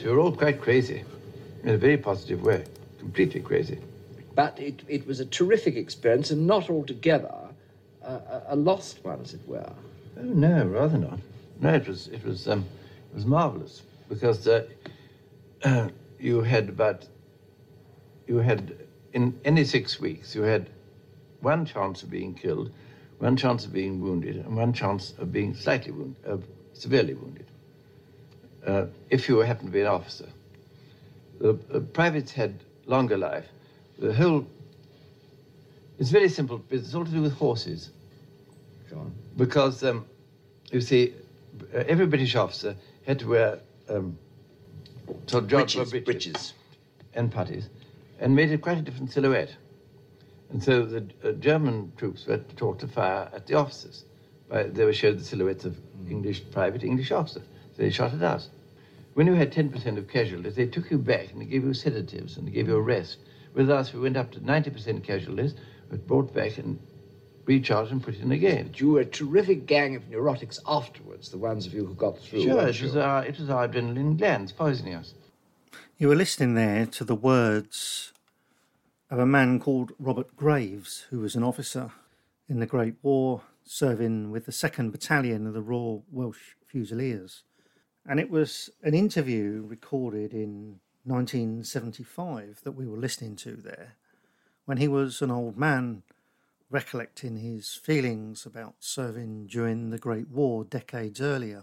we were all quite crazy, in a very positive way, completely crazy. But it was a terrific experience, and not altogether a lost one, as it were. Oh, no, rather not. No, it was marvelous, because you had in any 6 weeks, you had one chance of being killed, one chance of being wounded, and one chance of being severely wounded, if you happen to be an officer. The privates had longer life. It's very simple. It's all to do with horses. Go on. Because, you see, every British officer had to wear sort of breeches and puttees, and made it quite a different silhouette. And so the German troops were taught to fire at the officers. They were showed the silhouettes of English officers. So they shot at us. When you had 10% of casualties, they took you back and they gave you sedatives and they gave you a rest. With us, we went up to 90% casualties, but brought back and recharged and put in again. But you were a terrific gang of neurotics afterwards, the ones of you who got through. Sure, it was our adrenaline glands poisoning us. You were listening there to the words of a man called Robert Graves, who was an officer in the Great War, serving with the 2nd Battalion of the Royal Welsh Fusiliers. And it was an interview recorded in 1975 that we were listening to there, when he was an old man recollecting his feelings about serving during the Great War decades earlier.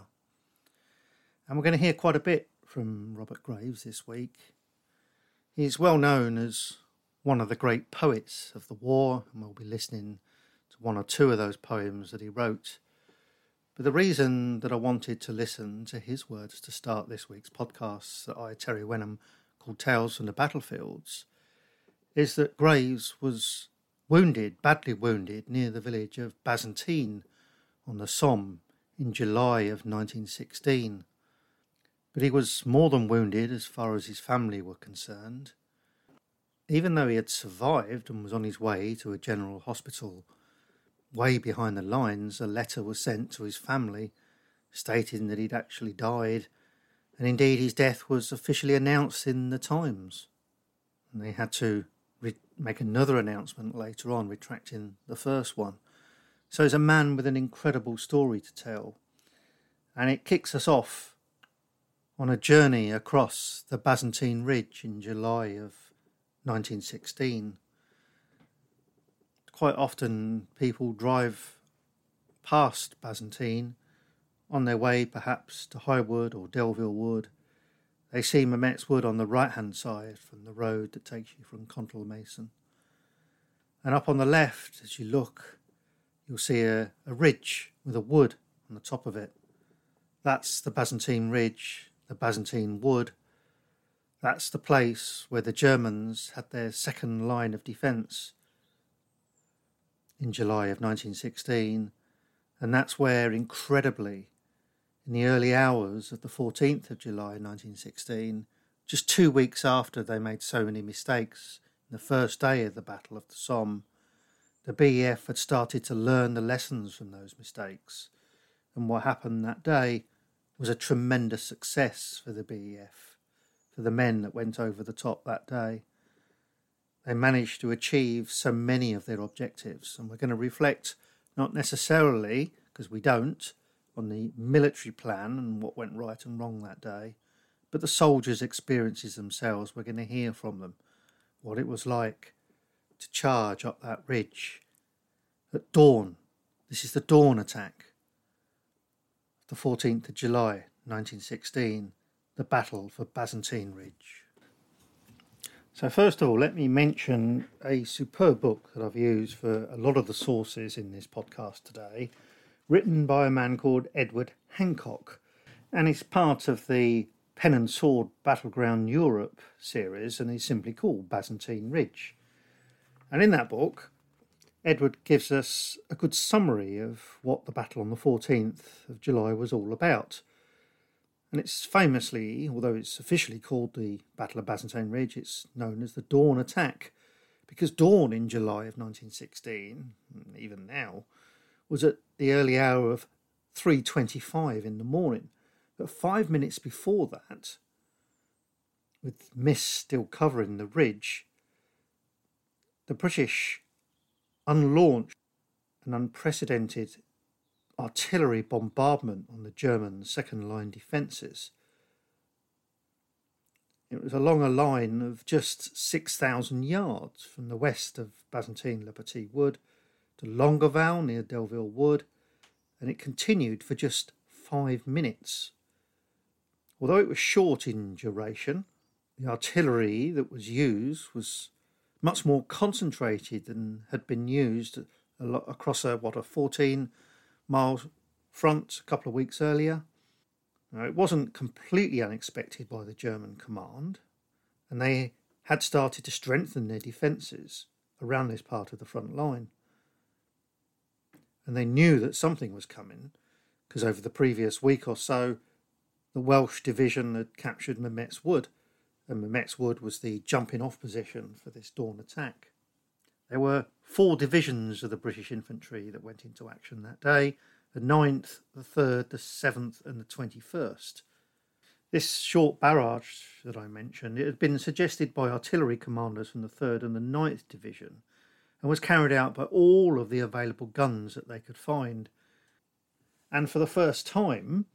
And we're going to hear quite a bit from Robert Graves this week. He's well known as one of the great poets of the war, and we'll be listening to one or two of those poems that he wrote. But the reason that I wanted to listen to his words to start this week's podcast that I, Terry Wenham, called Tales from the Battlefields, is that Graves was badly wounded, near the village of Bazentine on the Somme in July of 1916. But he was more than wounded as far as his family were concerned. Even though he had survived and was on his way to a general hospital way behind the lines, a letter was sent to his family stating that he'd actually died, and indeed his death was officially announced in the Times. And they had to make another announcement later on, retracting the first one. So he's a man with an incredible story to tell. And it kicks us on a journey across the Bazentine Ridge in July of 1916. Quite often people drive past Bazentine on their way perhaps to Highwood or Delville Wood. They see Mametz Wood on the right-hand side from the road that takes you from Contal Mason. And up on the left, as you look, you'll see a ridge with a wood on the top of it. That's the Bazentine Ridge, the Bazentine Wood. That's the place where the Germans had their second line of defence in July of 1916. And that's where, incredibly, in the early hours of the 14th of July 1916, just 2 weeks after they made so many mistakes in the first day of the Battle of the Somme, the BEF had started to learn the lessons from those mistakes. And what happened that day was a tremendous success for the BEF, for the men that went over the top that day. They managed to achieve so many of their objectives, and we're going to reflect not necessarily, because we don't, on the military plan and what went right and wrong that day, but the soldiers' experiences themselves. We're going to hear from them what it was like to charge up that ridge at dawn. This is the dawn attack, the 14th of July 1916, the Battle for Bazentine Ridge. So first of all, let me mention a superb book that I've used for a lot of the sources in this podcast today, written by a man called Edward Hancock, and it's part of the Pen and Sword Battleground Europe series, and is simply called Bazentine Ridge. And in that book, Edward gives us a good summary of what the battle on the 14th of July was all about. And it's famously, although it's officially called the Battle of Bazentine Ridge, it's known as the Dawn Attack, because dawn in July of 1916, even now, was at the early hour of 3:25 in the morning. But 5 minutes before that, with mist still covering the ridge, the British unlaunched an unprecedented artillery bombardment on the German second-line defences. It was along a line of just 6,000 yards from the west of Bazentin-le-Petit Wood to Longueval near Delville Wood, and it continued for just 5 minutes. Although it was short in duration, the artillery that was used was much more concentrated than had been used across a 14-mile front a couple of weeks earlier. Now, it wasn't completely unexpected by the German command, and they had started to strengthen their defences around this part of the front line. And they knew that something was coming, because over the previous week or so, the Welsh division had captured Mametz Wood, and Mametz Wood was the jumping-off position for this dawn attack. There were 4 divisions of the British infantry that went into action that day: the 9th, the 3rd, the 7th and the 21st. This short barrage that I mentioned, it had been suggested by artillery commanders from the 3rd and the 9th Division, and was carried out by all of the available guns that they could find. And for the first time,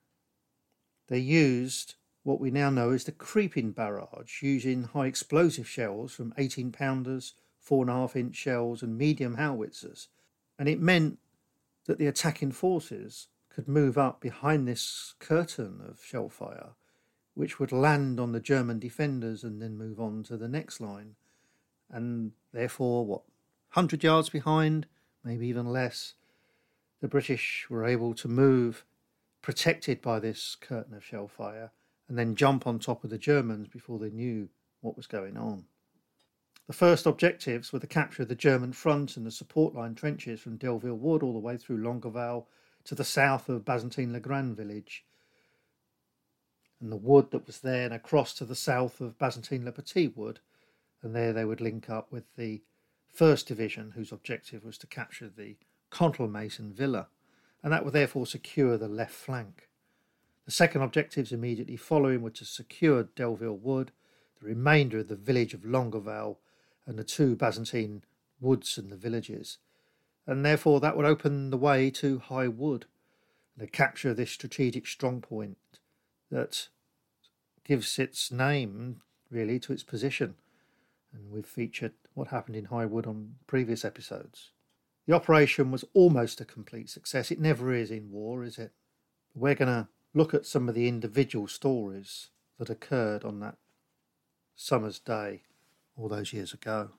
they used what we now know as the creeping barrage, using high explosive shells from 18-pounders, 4.5-inch shells and medium howitzers. And it meant that the attacking forces could move up behind this curtain of shell fire, which would land on the German defenders and then move on to the next line. And therefore, 100 yards behind, maybe even less, the British were able to move protected by this curtain of shell fire and then jump on top of the Germans before they knew what was going on. The first objectives were the capture of the German front and the support line trenches from Delville Wood all the way through Longueval to the south of Bazentin-le-Grand village, and the wood that was there and across to the south of Bazentin-le-Petit Wood, and there they would link up with the 1st Division, whose objective was to capture the Contalmaison Villa, and that would therefore secure the left flank. The second objectives immediately following were to secure Delville Wood, the remainder of the village of Longueval, and the 2 Bazentin woods and the villages, and therefore that would open the way to High Wood, the capture of this strategic strong point that gives its name really to its position. And we've featured what happened in High Wood on previous episodes. The operation was almost a complete success. It never is in war, is it? We're going to look at some of the individual stories that occurred on that summer's day all those years ago.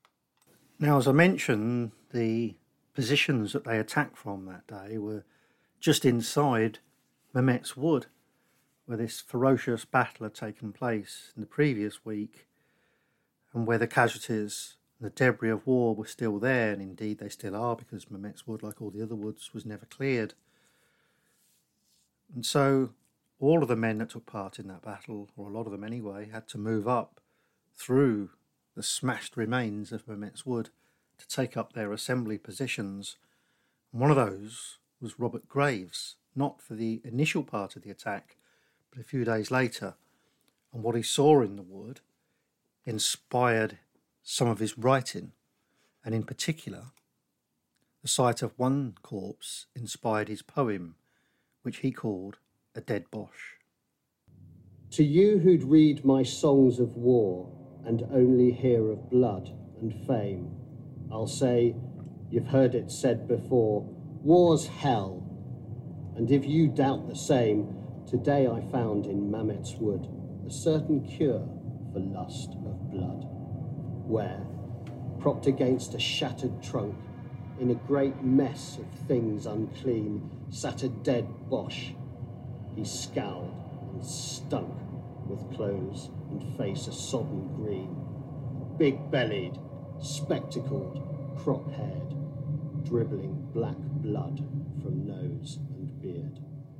Now, as I mentioned, the positions that they attacked from that day were just inside Mametz Wood, where this ferocious battle had taken place in the previous week, and where the casualties and the debris of war were still there, and indeed they still are, because Mametz Wood, like all the other woods, was never cleared. And so all of the men that took part in that battle, or a lot of them anyway, had to move up through the smashed remains of Mametz Wood to take up their assembly positions. And one of those was Robert Graves, not for the initial part of the attack, but a few days later. And what he saw in the wood inspired some of his writing, and in particular, the sight of one corpse inspired his poem, which he called A Dead Boche. To you who'd read my songs of war and only hear of blood and fame, I'll say, you've heard it said before, war's hell. And if you doubt the same, today I found in Mametz Wood a certain cure for lust of blood, where, propped against a shattered trunk, in a great mess of things unclean, sat a dead Boche. He scowled and stunk, with clothes and face a sodden green, big-bellied, spectacled, crop-haired, dribbling black blood from nose and beard.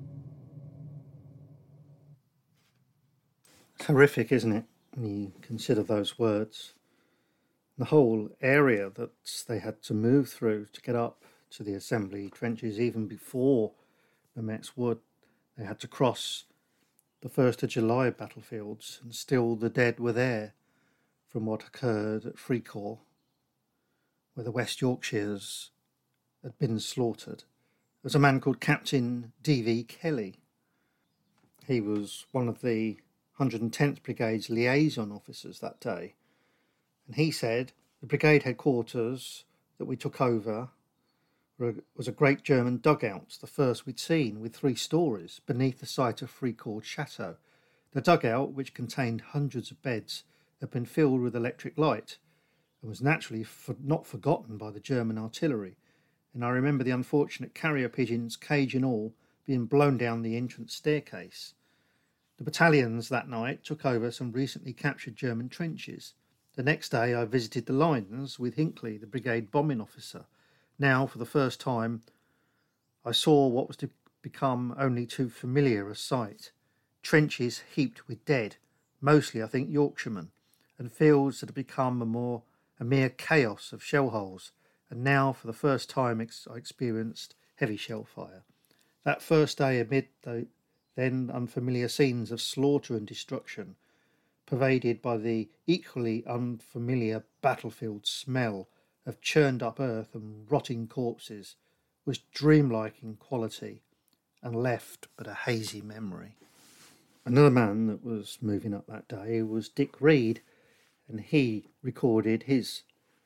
It's horrific, isn't it, when you consider those words? The whole area that they had to move through to get up to the assembly trenches, even before Mametz Wood, they had to cross the 1st of July battlefields, and still the dead were there from what occurred at Fricourt, where the West Yorkshires had been slaughtered. There was a man called Captain D.V. Kelly. He was one of the 110th Brigade's liaison officers that day, and he said the brigade headquarters that we took over was a great German dugout, the first we'd seen, with 3 stories beneath the site of Fricourt Chateau. The dugout, which contained hundreds of beds, had been filled with electric light and was naturally not forgotten by the German artillery, and I remember the unfortunate carrier pigeons, cage and all, being blown down the entrance staircase. The battalions that night took over some recently captured German trenches. The next day I visited the lines with Hinckley, the brigade bombing officer. Now, for the first time, I saw what was to become only too familiar a sight. Trenches heaped with dead, mostly, I think, Yorkshiremen, and fields that had become a mere chaos of shell holes. And now, for the first time, I experienced heavy shell fire. That first day, amid the then unfamiliar scenes of slaughter and destruction, pervaded by the equally unfamiliar battlefield smell of churned up earth and rotting corpses, was dreamlike in quality and left but a hazy memory. Another man that was moving up that day was Dick Reed, and he recorded his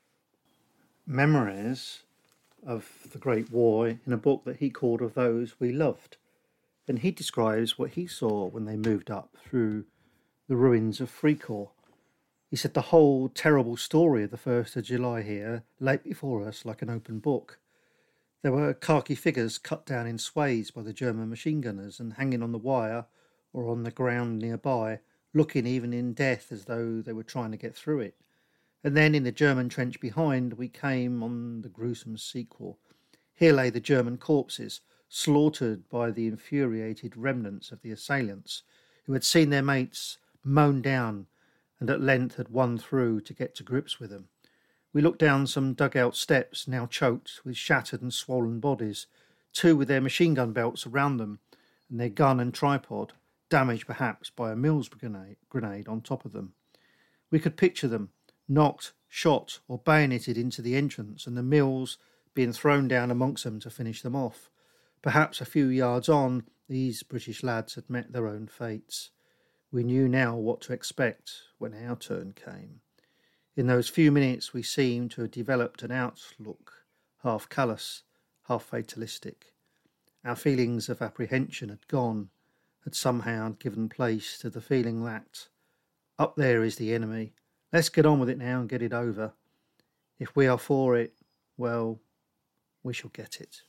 memories of the Great War in a book that he called Of Those We Loved. And he describes what he saw when they moved up through the ruins of Fricourt. He said the whole terrible story of the 1st of July here lay before us like an open book. There were khaki figures cut down in swathes by the German machine gunners and hanging on the wire or on the ground nearby, looking even in death as though they were trying to get through it. And then in the German trench behind we came on the gruesome sequel. Here lay the German corpses, slaughtered by the infuriated remnants of the assailants, who had seen their mates mown down and at length had won through to get to grips with them. We looked down some dugout steps, now choked with shattered and swollen bodies, 2 with their machine gun belts around them, and their gun and tripod, damaged perhaps by a Mills grenade on top of them. We could picture them, knocked, shot or bayoneted into the entrance, and the Mills being thrown down amongst them to finish them off. Perhaps a few yards on, these British lads had met their own fates. We knew now what to expect when our turn came. In those few minutes we seemed to have developed an outlook, half callous, half fatalistic. Our feelings of apprehension had gone, had somehow given place to the feeling that, up there is the enemy, let's get on with it now and get it over. If we are for it, well, we shall get it.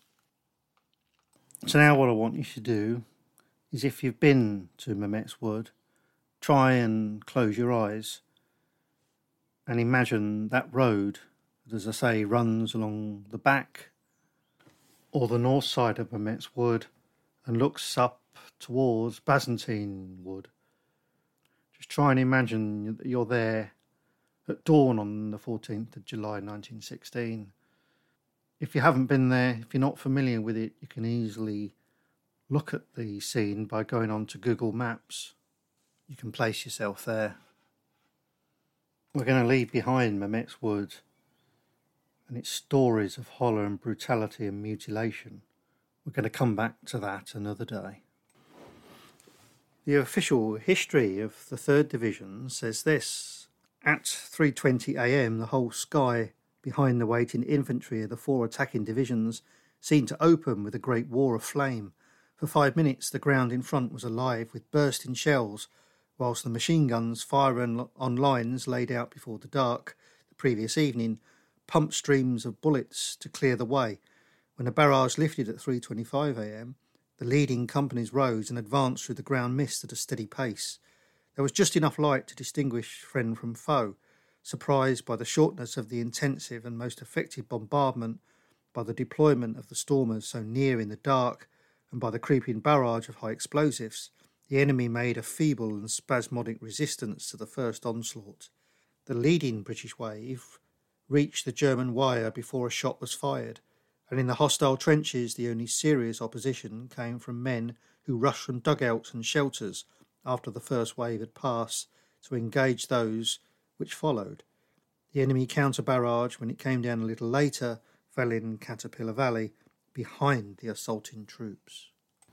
So now what I want you to do is, if you've been to Mametz Wood, try and close your eyes and imagine that road that, as I say, runs along the back or the north side of Mametz Wood and looks up towards Byzantine Wood. Just try and imagine that you're there at dawn on the 14th of July 1916. If you haven't been there, if you're not familiar with it, you can easily look at the scene by going on to Google Maps. You can place yourself there. We're going to leave behind Mametz Wood and its stories of horror and brutality and mutilation. We're going to come back to that another day. The official history of the 3rd Division says this: at 3:20 a.m, the whole sky behind the waiting infantry of the 4 attacking divisions seemed to open with a great war of flame. For 5 minutes the ground in front was alive with bursting shells, whilst the machine guns firing on lines laid out before the dark the previous evening pumped streams of bullets to clear the way. When the barrage lifted at 3:25 a.m, the leading companies rose and advanced through the ground mist at a steady pace. There was just enough light to distinguish friend from foe. Surprised by the shortness of the intensive and most effective bombardment, by the deployment of the stormers so near in the dark, and by the creeping barrage of high explosives, the enemy made a feeble and spasmodic resistance to the first onslaught. The leading British wave reached the German wire before a shot was fired, and in the hostile trenches the only serious opposition came from men who rushed from dugouts and shelters, after the first wave had passed to engage those which followed. The enemy counter-barrage, when it came down a little later, fell in Caterpillar Valley behind the assaulting troops.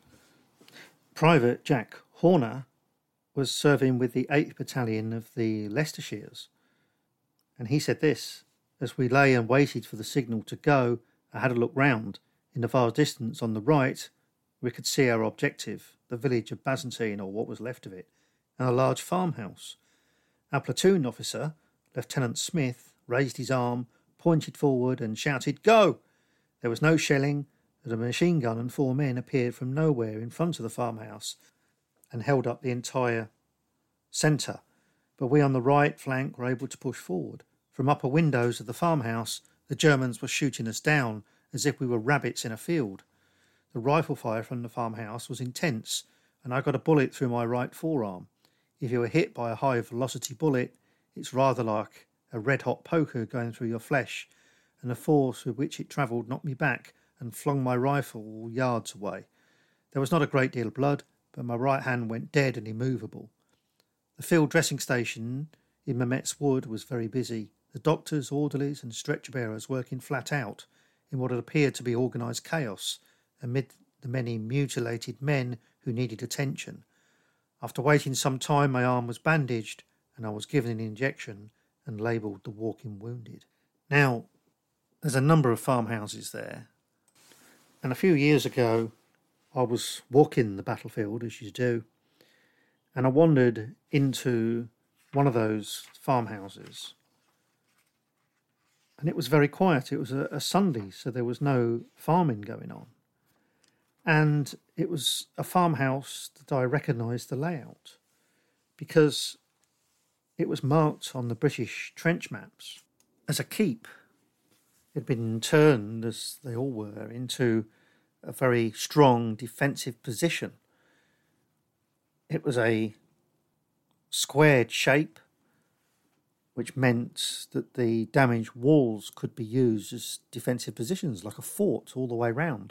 Private Jack Horner was serving with the 8th Battalion of the Leicestershires, and he said this: "As we lay and waited for the signal to go, I had a look round. In the far distance on the right, we could see our objective, the village of Bazentine, or what was left of it, and a large farmhouse. Our platoon officer, Lieutenant Smith, raised his arm, pointed forward and shouted, 'Go!' There was no shelling, but a machine gun and 4 men appeared from nowhere in front of the farmhouse and held up the entire centre. But we on the right flank were able to push forward. From upper windows of the farmhouse, the Germans were shooting us down as if we were rabbits in a field. The rifle fire from the farmhouse was intense, and I got a bullet through my right forearm. If you were hit by a high-velocity bullet, it's rather like a red-hot poker going through your flesh, and the force with which it travelled knocked me back and flung my rifle yards away. There was not a great deal of blood, but my right hand went dead and immovable. The field dressing station in Mametz Wood was very busy. The doctors, orderlies and stretcher-bearers working flat out in what had appeared to be organised chaos amid the many mutilated men who needed attention. After waiting some time, my arm was bandaged and I was given an injection and labelled the walking wounded. Now, there's a number of farmhouses there, and a few years ago I was walking the battlefield, as you do, and I wandered into one of those farmhouses, and it was very quiet. It was a Sunday, so there was no farming going on. And it was a farmhouse that I recognised the layout because it was marked on the British trench maps as a keep. It had been turned, as they all were, into a very strong defensive position. It was a squared shape, which meant that the damaged walls could be used as defensive positions, like a fort all the way round.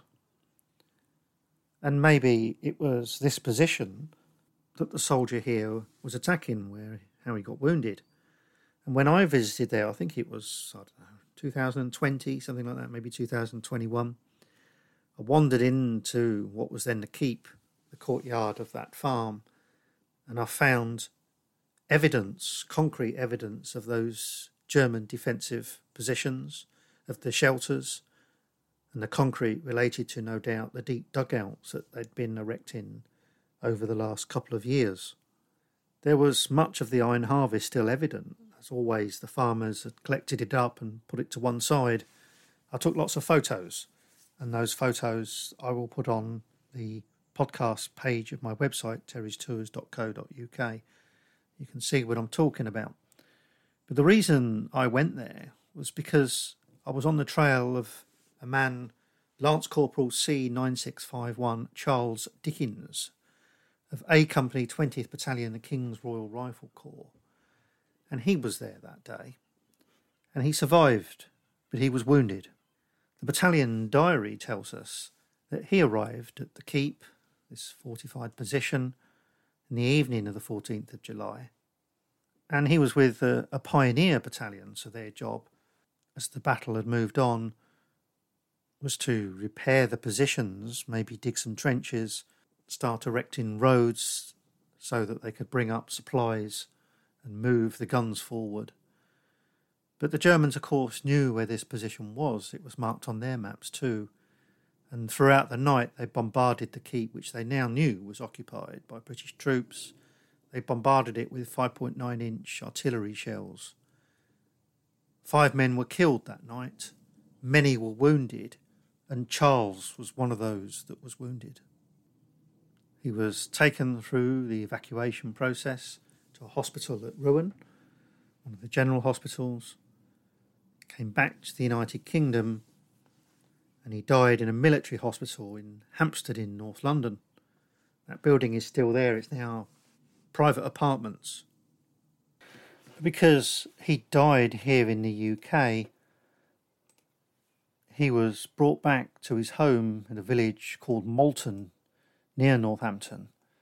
And maybe it was this position that the soldier here was attacking, how he got wounded. And when I visited there, I think it was, 2020, something like that, maybe 2021, I wandered into what was then the keep, the courtyard of that farm, and I found evidence, concrete evidence of those German defensive positions, of the shelters, and the concrete related to, no doubt, the deep dugouts that they'd been erecting over the last couple of years. There was much of the iron harvest still evident. As always, the farmers had collected it up and put it to one side. I took lots of photos, and those photos I will put on the podcast page of my website, terrystours.co.uk. You can see what I'm talking about. But the reason I went there was because I was on the trail of a man, Lance Corporal C9651 Charles Dickens, of A Company 20th Battalion, the King's Royal Rifle Corps. And he was there that day. And he survived, but he was wounded. The battalion diary tells us that he arrived at the keep, this fortified position, in the evening of the 14th of July. And he was with a pioneer battalion, so their job, as the battle had moved on, was to repair the positions, maybe dig some trenches, start erecting roads so that they could bring up supplies and move the guns forward. But the Germans, of course, knew where this position was. It was marked on their maps too. And throughout the night they bombarded the keep, which they now knew was occupied by British troops. They bombarded it with 5.9-inch artillery shells. 5 men were killed that night. Many were wounded, and Charles was one of those that was wounded. He was taken through the evacuation process to a hospital at Rouen, one of the general hospitals, came back to the United Kingdom, and he died in a military hospital in Hampstead in North London. That building is still there. It's now private apartments. Because he died here in the UK, he was brought back to his home in a village called Malton, near Northampton,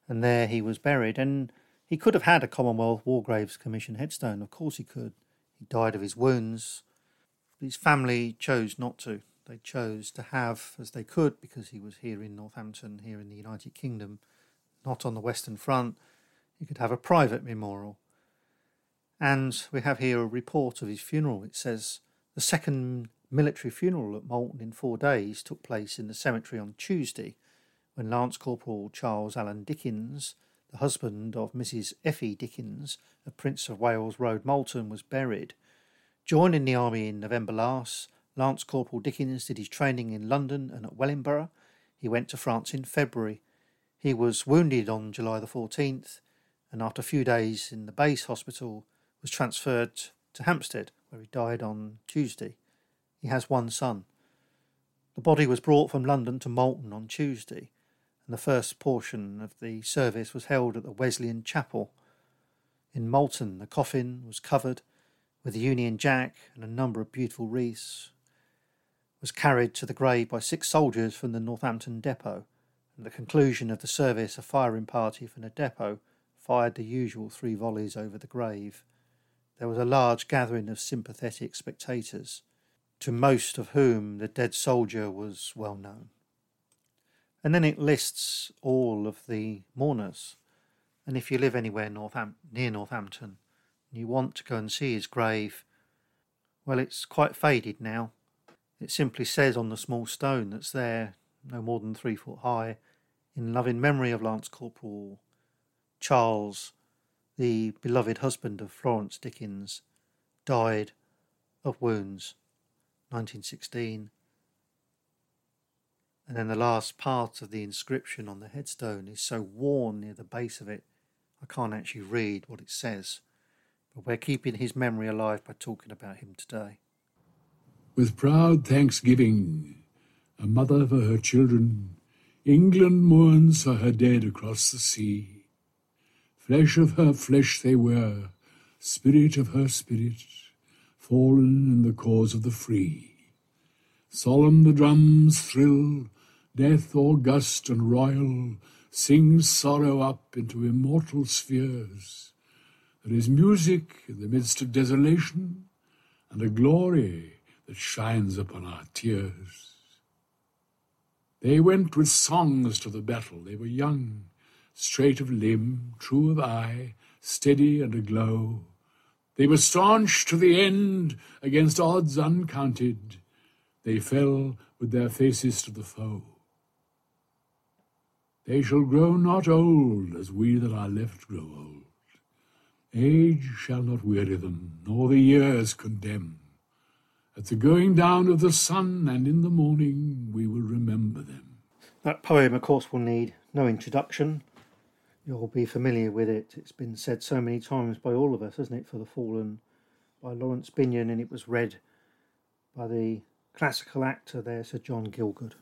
and there he was buried. And he could have had a Commonwealth War Graves Commission headstone. Of course he could. He died of his wounds. But his family chose not to. They chose to have, as they could, because he was here in Northampton, here in the United Kingdom, not on the Western Front, he could have a private memorial. And we have here a report of his funeral. It says, the second military funeral at Moulton in 4 days took place in the cemetery on Tuesday, when Lance Corporal Charles Allen Dickens, the husband of Mrs. Effie Dickens of Prince of Wales Road, Moulton, was buried. Joining the army in November last, Lance Corporal Dickens did his training in London and at Wellingborough. He went to France in February. He was wounded on July the 14th, and after a few days in the base hospital was transferred to Hampstead, where he died on Tuesday. He has one son. The body was brought from London to Moulton on Tuesday, and the first portion of the service was held at the Wesleyan Chapel. In Moulton, the coffin was covered with a Union Jack and a number of beautiful wreaths, was carried to the grave by 6 soldiers from the Northampton depot. At the conclusion of the service, a firing party from the depot fired the usual 3 volleys over the grave. There was a large gathering of sympathetic spectators, to most of whom the dead soldier was well known. And then it lists all of the mourners. And if you live anywhere near Northampton, and you want to go and see his grave, well, it's quite faded now. It simply says on the small stone that's there, no more than 3 foot high, in loving memory of Lance Corporal Charles, the beloved husband of Florence Dickens, died of wounds, 1916. And then the last part of the inscription on the headstone is so worn near the base of it, I can't actually read what it says. But we're keeping his memory alive by talking about him today. With proud thanksgiving, a mother for her children, England mourns for her dead across the sea. Flesh of her flesh they were, spirit of her spirit, fallen in the cause of the free. Solemn the drums thrill, death august and royal sings sorrow up into immortal spheres. There is music in the midst of desolation, and a glory that shines upon our tears. They went with songs to the battle. They were young, straight of limb, true of eye, steady and aglow. They were staunch to the end against odds uncounted. They fell with their faces to the foe. They shall grow not old as we that are left grow old. Age shall not weary them, nor the years condemn. At the going down of the sun and in the morning we will remember them. That poem, of course, will need no introduction. You'll be familiar with it. It's been said so many times by all of us, hasn't it, for the fallen, by Lawrence Binyon, and it was read by the classical actor there, Sir John Gielgud.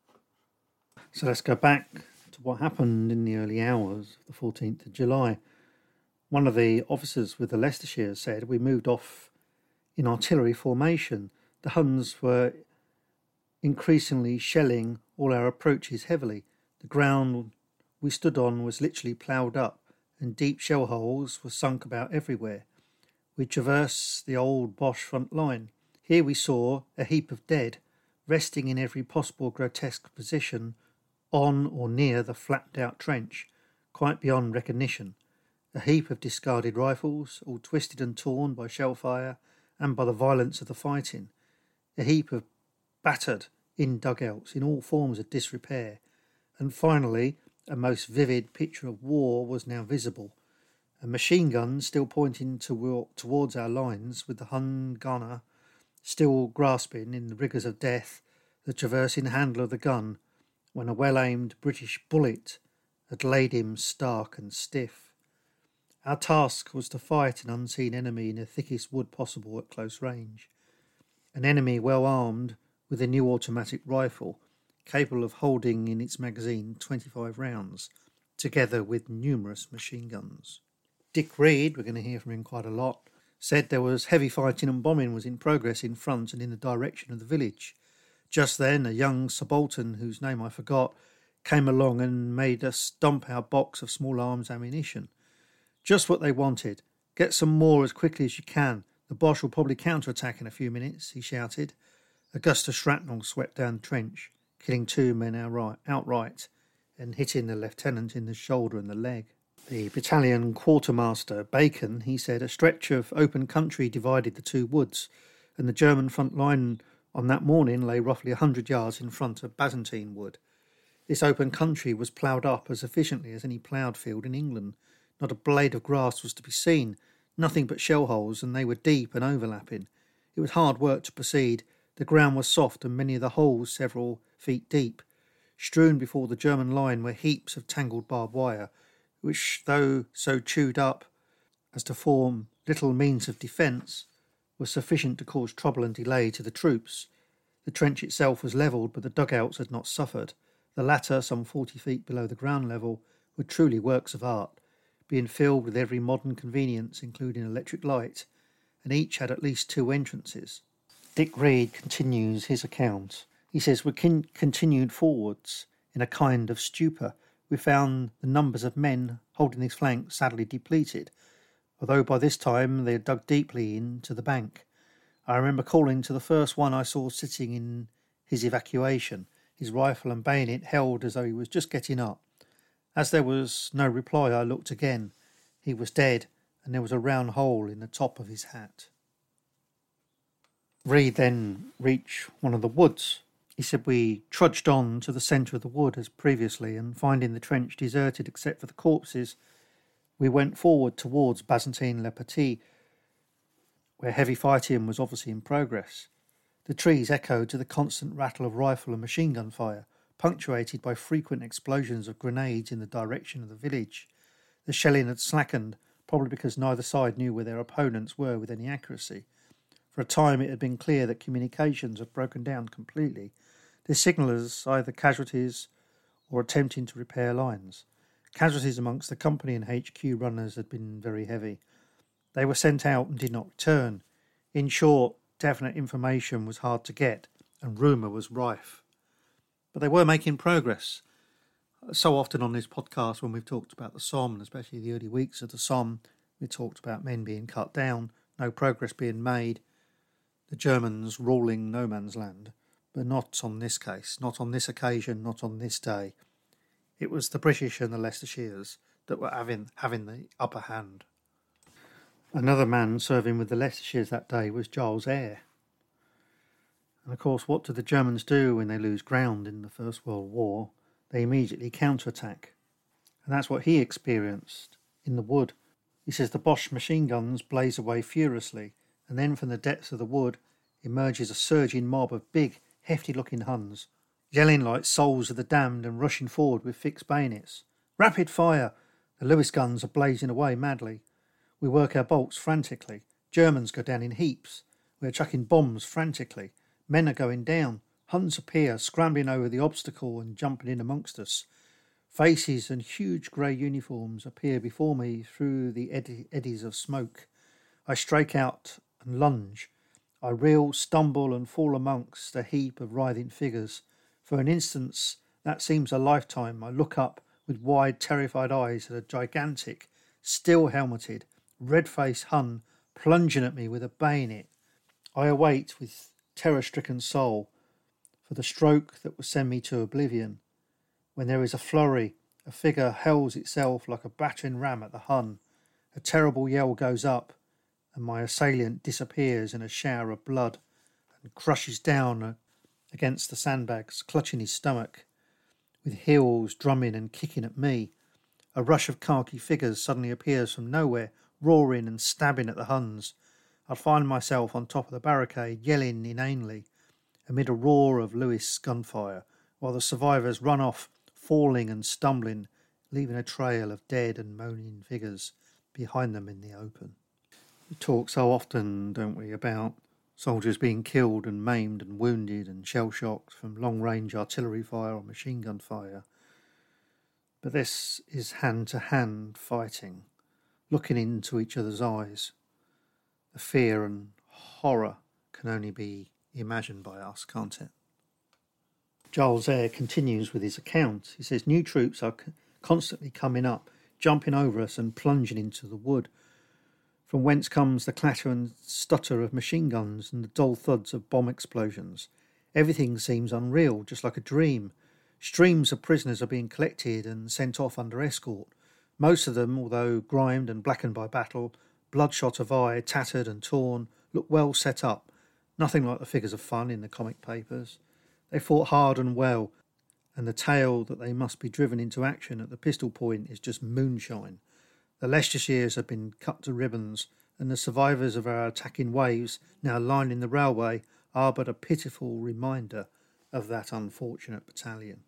So let's go back to what happened in the early hours of the 14th of July. One of the officers with the Leicestershire said, we moved off in artillery formation. The Huns were increasingly shelling all our approaches heavily. The ground we stood on was literally ploughed up, and deep shell holes were sunk about everywhere. We traversed the old Boche front line. Here we saw a heap of dead, resting in every possible grotesque position on or near the flapped-out trench, quite beyond recognition. A heap of discarded rifles, all twisted and torn by shell fire and by the violence of the fighting. A heap of battered in dugouts in all forms of disrepair. And finally, a most vivid picture of war was now visible. A machine gun still pointing towards our lines, with the Hun gunner still grasping in the rigours of death the traversing handle of the gun, when a well-aimed British bullet had laid him stark and stiff. Our task was to fight an unseen enemy in the thickest wood possible at close range. An enemy well armed with a new automatic rifle, capable of holding in its magazine 25 rounds, together with numerous machine guns. Dick Reed, we're going to hear from him quite a lot, said there was heavy fighting and bombing was in progress in front and in the direction of the village. Just then, a young subaltern, whose name I forgot, came along and made us dump our box of small arms ammunition. Just what they wanted. Get some more as quickly as you can. The Boche will probably counterattack in a few minutes, he shouted. A gust of shrapnel swept down the trench, killing 2 men outright and hitting the lieutenant in the shoulder and the leg. The battalion quartermaster, Bacon, he said, a stretch of open country divided the two woods, and the German front line on that morning lay roughly 100 yards in front of Bazentine Wood. This open country was ploughed up as efficiently as any ploughed field in England. Not a blade of grass was to be seen, nothing but shell holes, and they were deep and overlapping. It was hard work to proceed. The ground was soft and many of the holes several feet deep. Strewn before the German line were heaps of tangled barbed wire, which, though so chewed up as to form little means of defence, was sufficient to cause trouble and delay to the troops. The trench itself was levelled, but the dugouts had not suffered. The latter, some 40 feet below the ground level, were truly works of art, being filled with every modern convenience, including electric light, and each had at least 2 entrances. Dick Reed continues his account. He says, we continued forwards in a kind of stupor. We found the numbers of men holding these flanks sadly depleted, although by this time they had dug deeply into the bank. I remember calling to the first one I saw sitting in his evacuation, his rifle and bayonet held as though he was just getting up. As there was no reply, I looked again. He was dead, and there was a round hole in the top of his hat. Reed then reached one of the woods. He said, we trudged on to the centre of the wood as previously, and finding the trench deserted except for the corpses, we went forward towards Bazentine-le-Petit, where heavy fighting was obviously in progress. The trees echoed to the constant rattle of rifle and machine gun fire, punctuated by frequent explosions of grenades in the direction of the village. The shelling had slackened, probably because neither side knew where their opponents were with any accuracy. For a time it had been clear that communications had broken down completely, the signallers either casualties or attempting to repair lines. Casualties amongst the company and HQ runners had been very heavy. They were sent out and did not return. In short, definite information was hard to get, and rumour was rife. But they were making progress. So often on this podcast, when we've talked about the Somme, and especially the early weeks of the Somme, we talked about men being cut down, no progress being made, the Germans ruling no man's land. But not on this case, not on this occasion, not on this day. It was the British and the Leicestershires that were having the upper hand. Another man serving with the Leicestershires that day was Giles Eyre. And of course, what do the Germans do when they lose ground in the First World War? They immediately counterattack. And that's what he experienced in the wood. He says the Boche machine guns blaze away furiously, and then from the depths of the wood emerges a surging mob of big, hefty-looking Huns, yelling like souls of the damned and rushing forward with fixed bayonets. Rapid fire! The Lewis guns are blazing away madly. We work our bolts frantically. Germans go down in heaps. We are chucking bombs frantically. Men are going down. Huns appear, scrambling over the obstacle and jumping in amongst us. Faces and huge grey uniforms appear before me through the eddies of smoke. I strike out and lunge. I reel, stumble and fall amongst a heap of writhing figures. For an instant, that seems a lifetime. I look up with wide, terrified eyes at a gigantic, steel-helmeted, red-faced Hun plunging at me with a bayonet. I await with terror-stricken soul for the stroke that will send me to oblivion. When there is a flurry, a figure hurls itself like a battering ram at the Hun. A terrible yell goes up, and my assailant disappears in a shower of blood and crushes down against the sandbags, clutching his stomach, with heels drumming and kicking at me. A rush of khaki figures suddenly appears from nowhere, roaring and stabbing at the Huns. I find myself on top of the barricade, yelling inanely, amid a roar of Lewis gunfire, while the survivors run off, falling and stumbling, leaving a trail of dead and moaning figures behind them in the open. We talk so often, don't we, about soldiers being killed and maimed and wounded and shell-shocked from long-range artillery fire or machine gun fire. But this is hand-to-hand fighting, looking into each other's eyes. The fear and horror can only be imagined by us, can't it? Giles Eyre continues with his account. He says, new troops are constantly coming up, jumping over us and plunging into the wood, from whence comes the clatter and stutter of machine guns and the dull thuds of bomb explosions. Everything seems unreal, just like a dream. Streams of prisoners are being collected and sent off under escort. Most of them, although grimed and blackened by battle, bloodshot of eye, tattered and torn, look well set up. Nothing like the figures of fun in the comic papers. They fought hard and well, and the tale that they must be driven into action at the pistol point is just moonshine. The Leicestershires have been cut to ribbons, and the survivors of our attacking waves now lining the railway are but a pitiful reminder of that unfortunate battalion.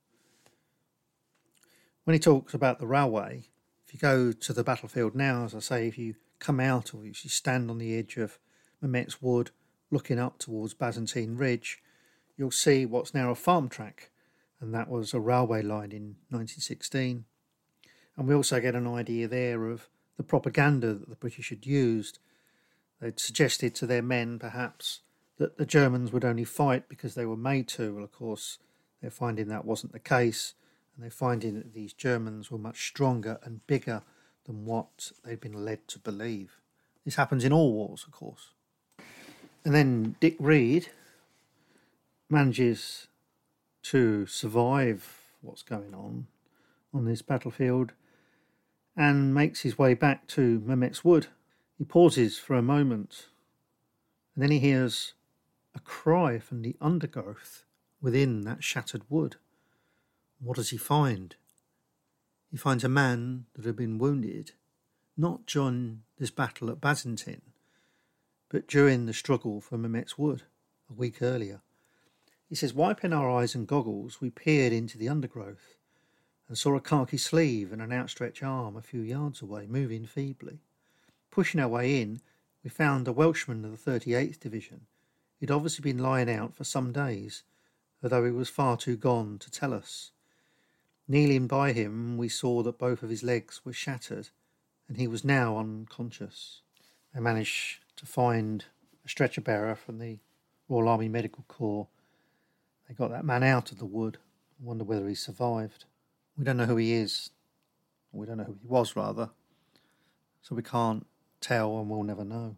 When he talks about the railway, if you go to the battlefield now, as I say, if you come out or if you stand on the edge of Mametz Wood looking up towards Bazentine Ridge, you'll see what's now a farm track, and that was a railway line in 1916. And we also get an idea there of the propaganda that the British had used. They'd suggested to their men, perhaps, that the Germans would only fight because they were made to. Well, of course, they're finding that wasn't the case, and they're finding that these Germans were much stronger and bigger than what they'd been led to believe. This happens in all wars, of course. And then Dick Reed manages to survive what's going on this battlefield and makes his way back to Mametz Wood. He pauses for a moment, and then he hears a cry from the undergrowth within that shattered wood. What does he find? He finds a man that had been wounded, not during this battle at Bazentine, but during the struggle for Mametz Wood a week earlier. He says, wiping our eyes and goggles, we peered into the undergrowth and saw a khaki sleeve and an outstretched arm a few yards away, moving feebly. Pushing our way in, we found a Welshman of the 38th Division. He'd obviously been lying out for some days, although he was far too gone to tell us. Kneeling by him, we saw that both of his legs were shattered, and he was now unconscious. They managed to find a stretcher bearer from the Royal Army Medical Corps. They got that man out of the wood. I wonder whether he survived. We don't know who he is. We don't know who he was, rather. So we can't tell and we'll never know.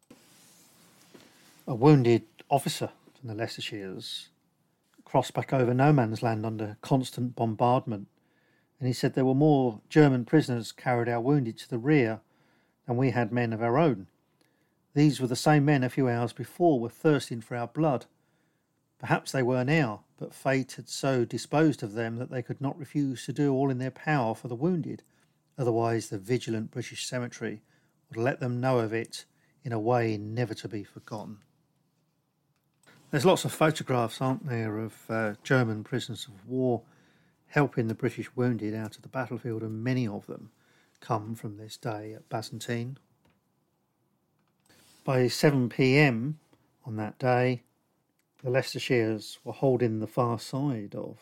A wounded officer from the Leicestershires crossed back over no man's land under constant bombardment, and he said there were more German prisoners carried our wounded to the rear than we had men of our own. These were the same men a few hours before were thirsting for our blood. Perhaps they were now, but fate had so disposed of them that they could not refuse to do all in their power for the wounded. Otherwise the vigilant British cemetery would let them know of it in a way never to be forgotten. There's lots of photographs, aren't there, of German prisoners of war helping the British wounded out of the battlefield, and many of them come from this day at Bazentine. By 7 p.m. on that day, the Leicestershires were holding the far side of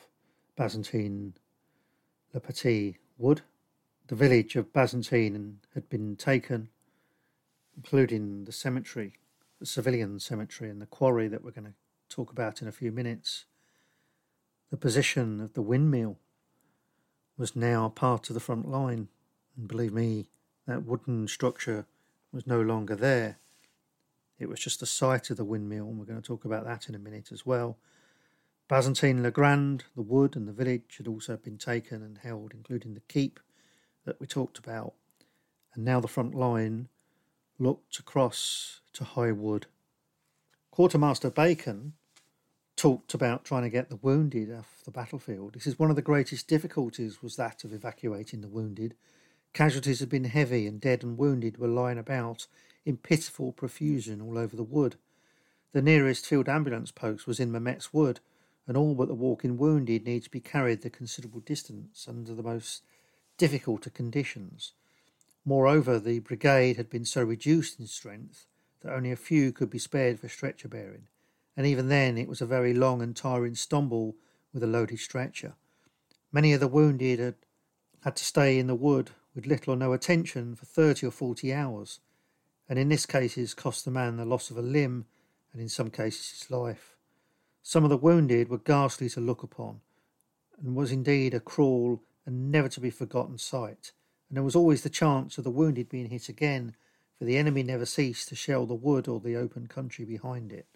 Bazentine-le-Petit Wood. The village of Bazentine had been taken, including the cemetery, the civilian cemetery, and the quarry that we're going to talk about in a few minutes. The position of the windmill was now part of the front line, and believe me, that wooden structure was no longer there. It was just the site of the windmill, and we're going to talk about that in a minute as well. Bazentine-le-Grand, the wood and the village had also been taken and held, including the keep that we talked about. And now the front line looked across to High Wood. Quartermaster Bacon talked about trying to get the wounded off the battlefield. He says one of the greatest difficulties was that of evacuating the wounded. Casualties had been heavy, and dead and wounded were lying about in pitiful profusion all over the wood. The nearest field ambulance post was in Mametz Wood, and all but the walking wounded need to be carried the considerable distance under the most difficult of conditions. Moreover, the brigade had been so reduced in strength that only a few could be spared for stretcher bearing, and even then it was a very long and tiring stumble with a loaded stretcher. Many of the wounded had to stay in the wood with little or no attention for 30 or 40 hours, and in this case cost the man the loss of a limb, and in some cases his life. Some of the wounded were ghastly to look upon, and was indeed a cruel and never to be forgotten sight, and there was always the chance of the wounded being hit again, for the enemy never ceased to shell the wood or the open country behind it.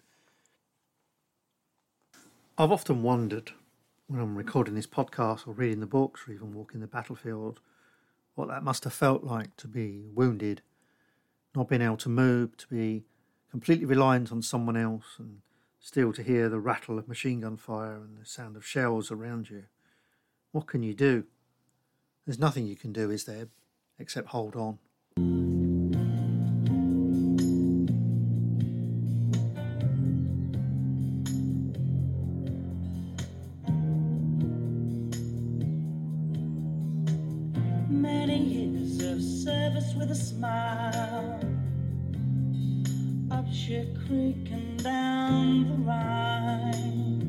I've often wondered, when I'm recording this podcast or reading the books or even walking the battlefield, what that must have felt like to be wounded, not being able to move, to be completely reliant on someone else, and still to hear the rattle of machine gun fire and the sound of shells around you. What can you do? There's nothing you can do, is there, except hold on. Many years of service with a smile, up Ship Creek and down the Rhine,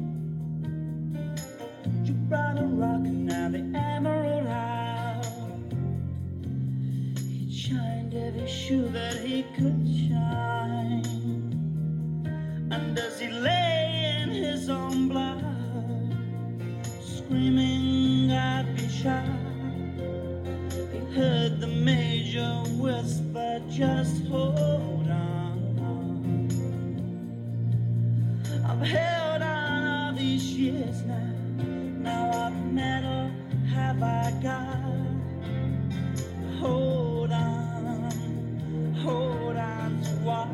Gibraltar Rock and now the Emerald Isle. He'd shined every shoe that he could shine, and as he lay in his own blood, screaming I'd be shot, heard the major whisper, just hold on. I've held on all these years now. Now what medal have I got? Hold on to what?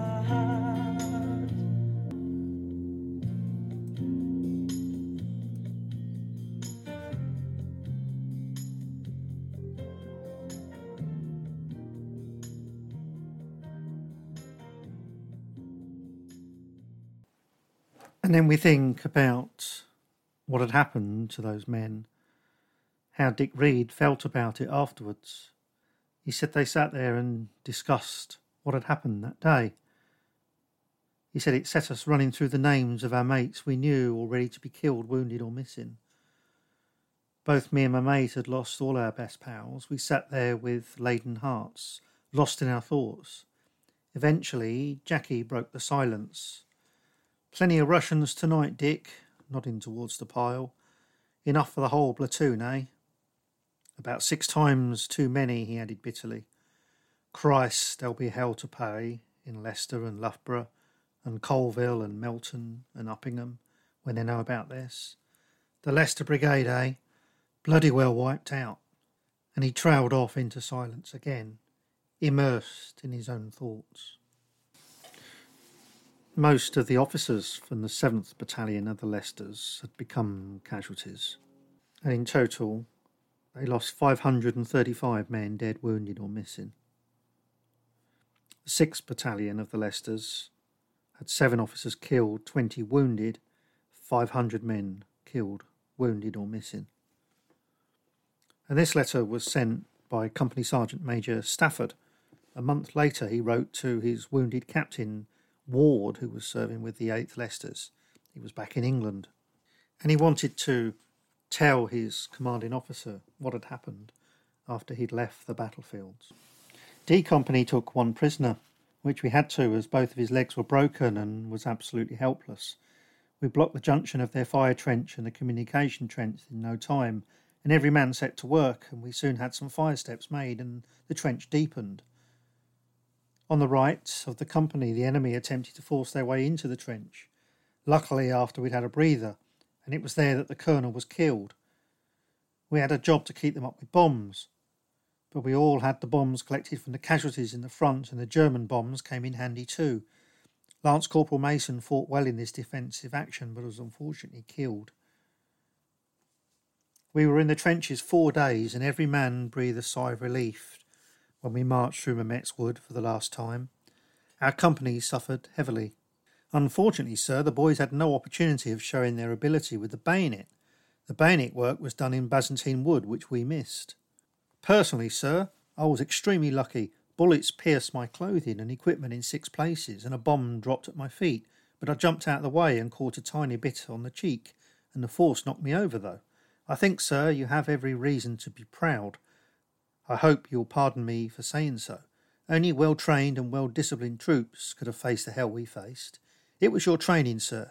And then we think about what had happened to those men, how Dick Reed felt about it afterwards. He said they sat there and discussed what had happened that day. He said it set us running through the names of our mates we knew already to be killed, wounded or missing. Both me and my mate had lost all our best pals. We sat there with laden hearts, lost in our thoughts. Eventually, Jackie broke the silence. "Plenty of Russians tonight, Dick," nodding towards the pile. "Enough for the whole platoon, eh?" "About 6 times too many," he added bitterly. "Christ, there'll be hell to pay in Leicester and Loughborough and Colville and Melton and Uppingham when they know about this. The Leicester Brigade, eh? Bloody well wiped out." And he trailed off into silence again, immersed in his own thoughts. Most of the officers from the 7th Battalion of the Leicesters had become casualties, and in total they lost 535 men dead, wounded or missing. The 6th Battalion of the Leicesters had 7 officers killed, 20 wounded, 500 men killed, wounded or missing. And this letter was sent by Company Sergeant Major Stafford. A month later he wrote to his wounded captain Ward, who was serving with the 8th Leicesters. He was back in England, and he wanted to tell his commanding officer what had happened after he'd left the battlefields. D Company took 1 prisoner, which we had to, as both of his legs were broken and was absolutely helpless. We blocked the junction of their fire trench and the communication trench in no time, and every man set to work, and we soon had some fire steps made and the trench deepened. On the right of the company, the enemy attempted to force their way into the trench. Luckily, after we'd had a breather, and it was there that the colonel was killed. We had a job to keep them up with bombs, but we all had the bombs collected from the casualties in the front, and the German bombs came in handy too. Lance Corporal Mason fought well in this defensive action, but was unfortunately killed. We were in the trenches 4 days, and every man breathed a sigh of relief when we marched through Mametz Wood for the last time. Our company suffered heavily. Unfortunately, sir, the boys had no opportunity of showing their ability with the bayonet. The bayonet work was done in Byzantine Wood, which we missed. Personally, sir, I was extremely lucky. Bullets pierced my clothing and equipment in 6 places, and a bomb dropped at my feet, but I jumped out of the way and caught a tiny bit on the cheek, and the force knocked me over, though. I think, sir, you have every reason to be proud. I hope you'll pardon me for saying so. Only well-trained and well-disciplined troops could have faced the hell we faced. It was your training, sir.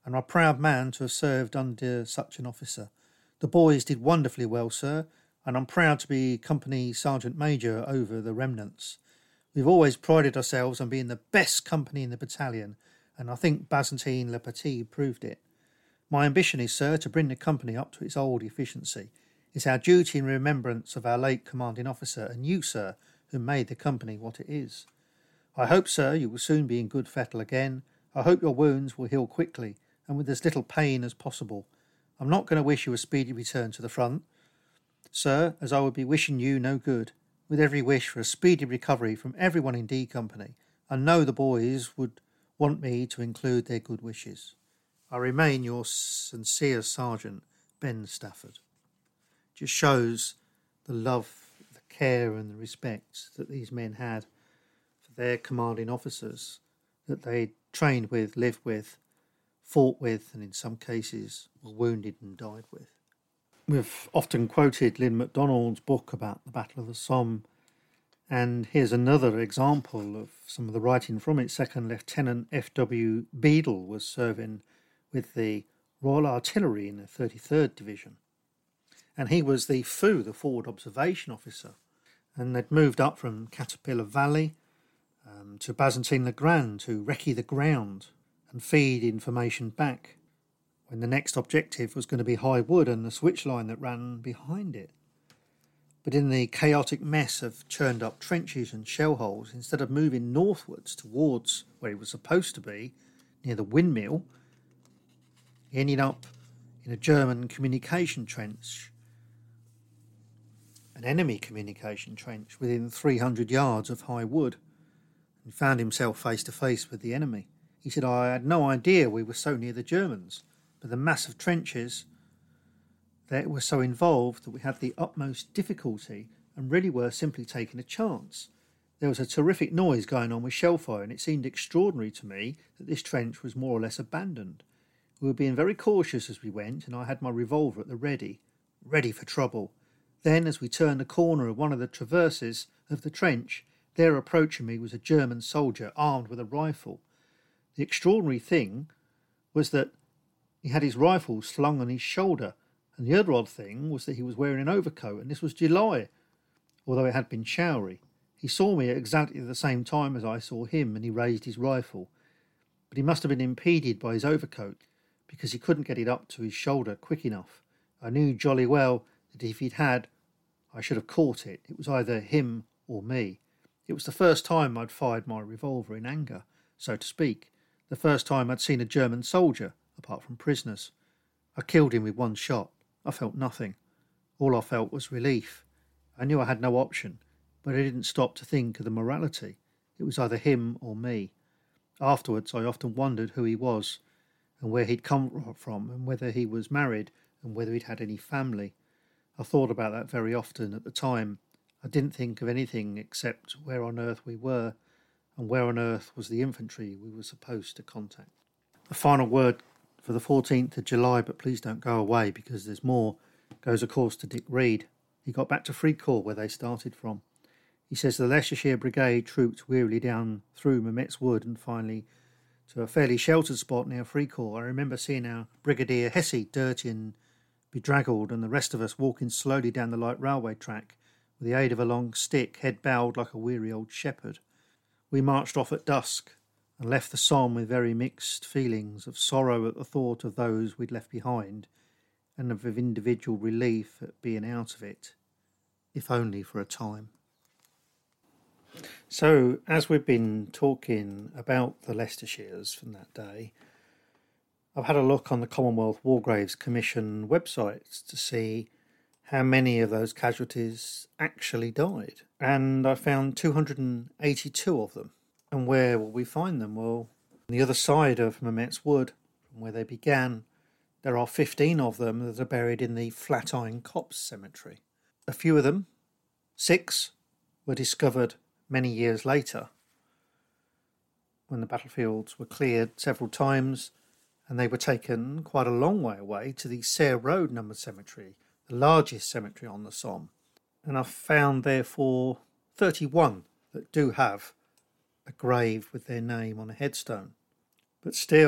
and I'm a proud man to have served under such an officer. The boys did wonderfully well, sir, and I'm proud to be Company Sergeant Major over the remnants. We've always prided ourselves on being the best company in the battalion, and I think Byzantine Le Petit proved it. My ambition is, sir, to bring the company up to its old efficiency. It's our duty in remembrance of our late commanding officer and you, sir, who made the company what it is. I hope, sir, you will soon be in good fettle again. I hope your wounds will heal quickly and with as little pain as possible. I'm not going to wish you a speedy return to the front, sir, as I would be wishing you no good, with every wish for a speedy recovery from everyone in D Company. I know the boys would want me to include their good wishes. I remain your sincere Sergeant, Ben Stafford. Just shows the love, the care and the respect that these men had for their commanding officers that they trained with, lived with, fought with, and in some cases were wounded and died with. We've often quoted Lynn MacDonald's book about the Battle of the Somme, and here's another example of some of the writing from it. Second Lieutenant F.W. Beadle was serving with the Royal Artillery in the 33rd Division, and he was the FOO, the Forward Observation Officer, and they'd moved up from Caterpillar Valley to Byzantine-le-Grand to recce the ground and feed information back, when the next objective was going to be High Wood and the switch line that ran behind it. But in the chaotic mess of churned up trenches and shell holes, instead of moving northwards towards where he was supposed to be, near the windmill, he ended up in a German communication trench, an enemy communication trench within 300 yards of High Wood, and found himself face to face with the enemy. He said, I had no idea we were so near the Germans, but the massive trenches that were so involved that we had the utmost difficulty and really were simply taking a chance. There was a terrific noise going on with shell fire, and it seemed extraordinary to me that this trench was more or less abandoned. We were being very cautious as we went, and I had my revolver at the ready for trouble. Then, as we turned the corner of one of the traverses of the trench, there approaching me was a German soldier armed with a rifle. The extraordinary thing was that he had his rifle slung on his shoulder, and the other odd thing was that he was wearing an overcoat, and this was July, although it had been showery. He saw me at exactly the same time as I saw him, and he raised his rifle. But he must have been impeded by his overcoat, because he couldn't get it up to his shoulder quick enough. I knew jolly well that if he'd had, I should have caught it. It was either him or me. It was the first time I'd fired my revolver in anger, so to speak. The first time I'd seen a German soldier, apart from prisoners. I killed him with one shot. I felt nothing. All I felt was relief. I knew I had no option, but I didn't stop to think of the morality. It was either him or me. Afterwards, I often wondered who he was, and where he'd come from, and whether he was married, and whether he'd had any family. I thought about that very often at the time. I didn't think of anything except where on earth we were, and where on earth was the infantry we were supposed to contact. A final word for the 14th of July, but please don't go away because there's more, goes of course to Dick Reed. He got back to Fricourt where they started from. He says the Leicestershire Brigade trooped wearily down through Mametz Wood and finally to a fairly sheltered spot near Fricourt. I remember seeing our Brigadier Hesse dirty and bedraggled, and the rest of us walking slowly down the light railway track with the aid of a long stick, head bowed like a weary old shepherd. We marched off at dusk and left the Somme with very mixed feelings of sorrow at the thought of those we'd left behind and of individual relief at being out of it, if only for a time. So, as we've been talking about the Leicestershires from that day, I've had a look on the Commonwealth War Graves Commission websites to see how many of those casualties actually died. And I found 282 of them. And where will we find them? Well, on the other side of Mametz Wood, from where they began, there are 15 of them that are buried in the Flatiron Copse Cemetery. A few of them, 6, were discovered many years later, when the battlefields were cleared several times, and they were taken quite a long way away to the Serre Road numbered cemetery, the largest cemetery on the Somme. And I've found, therefore, 31 that do have a grave with their name on a headstone. But still,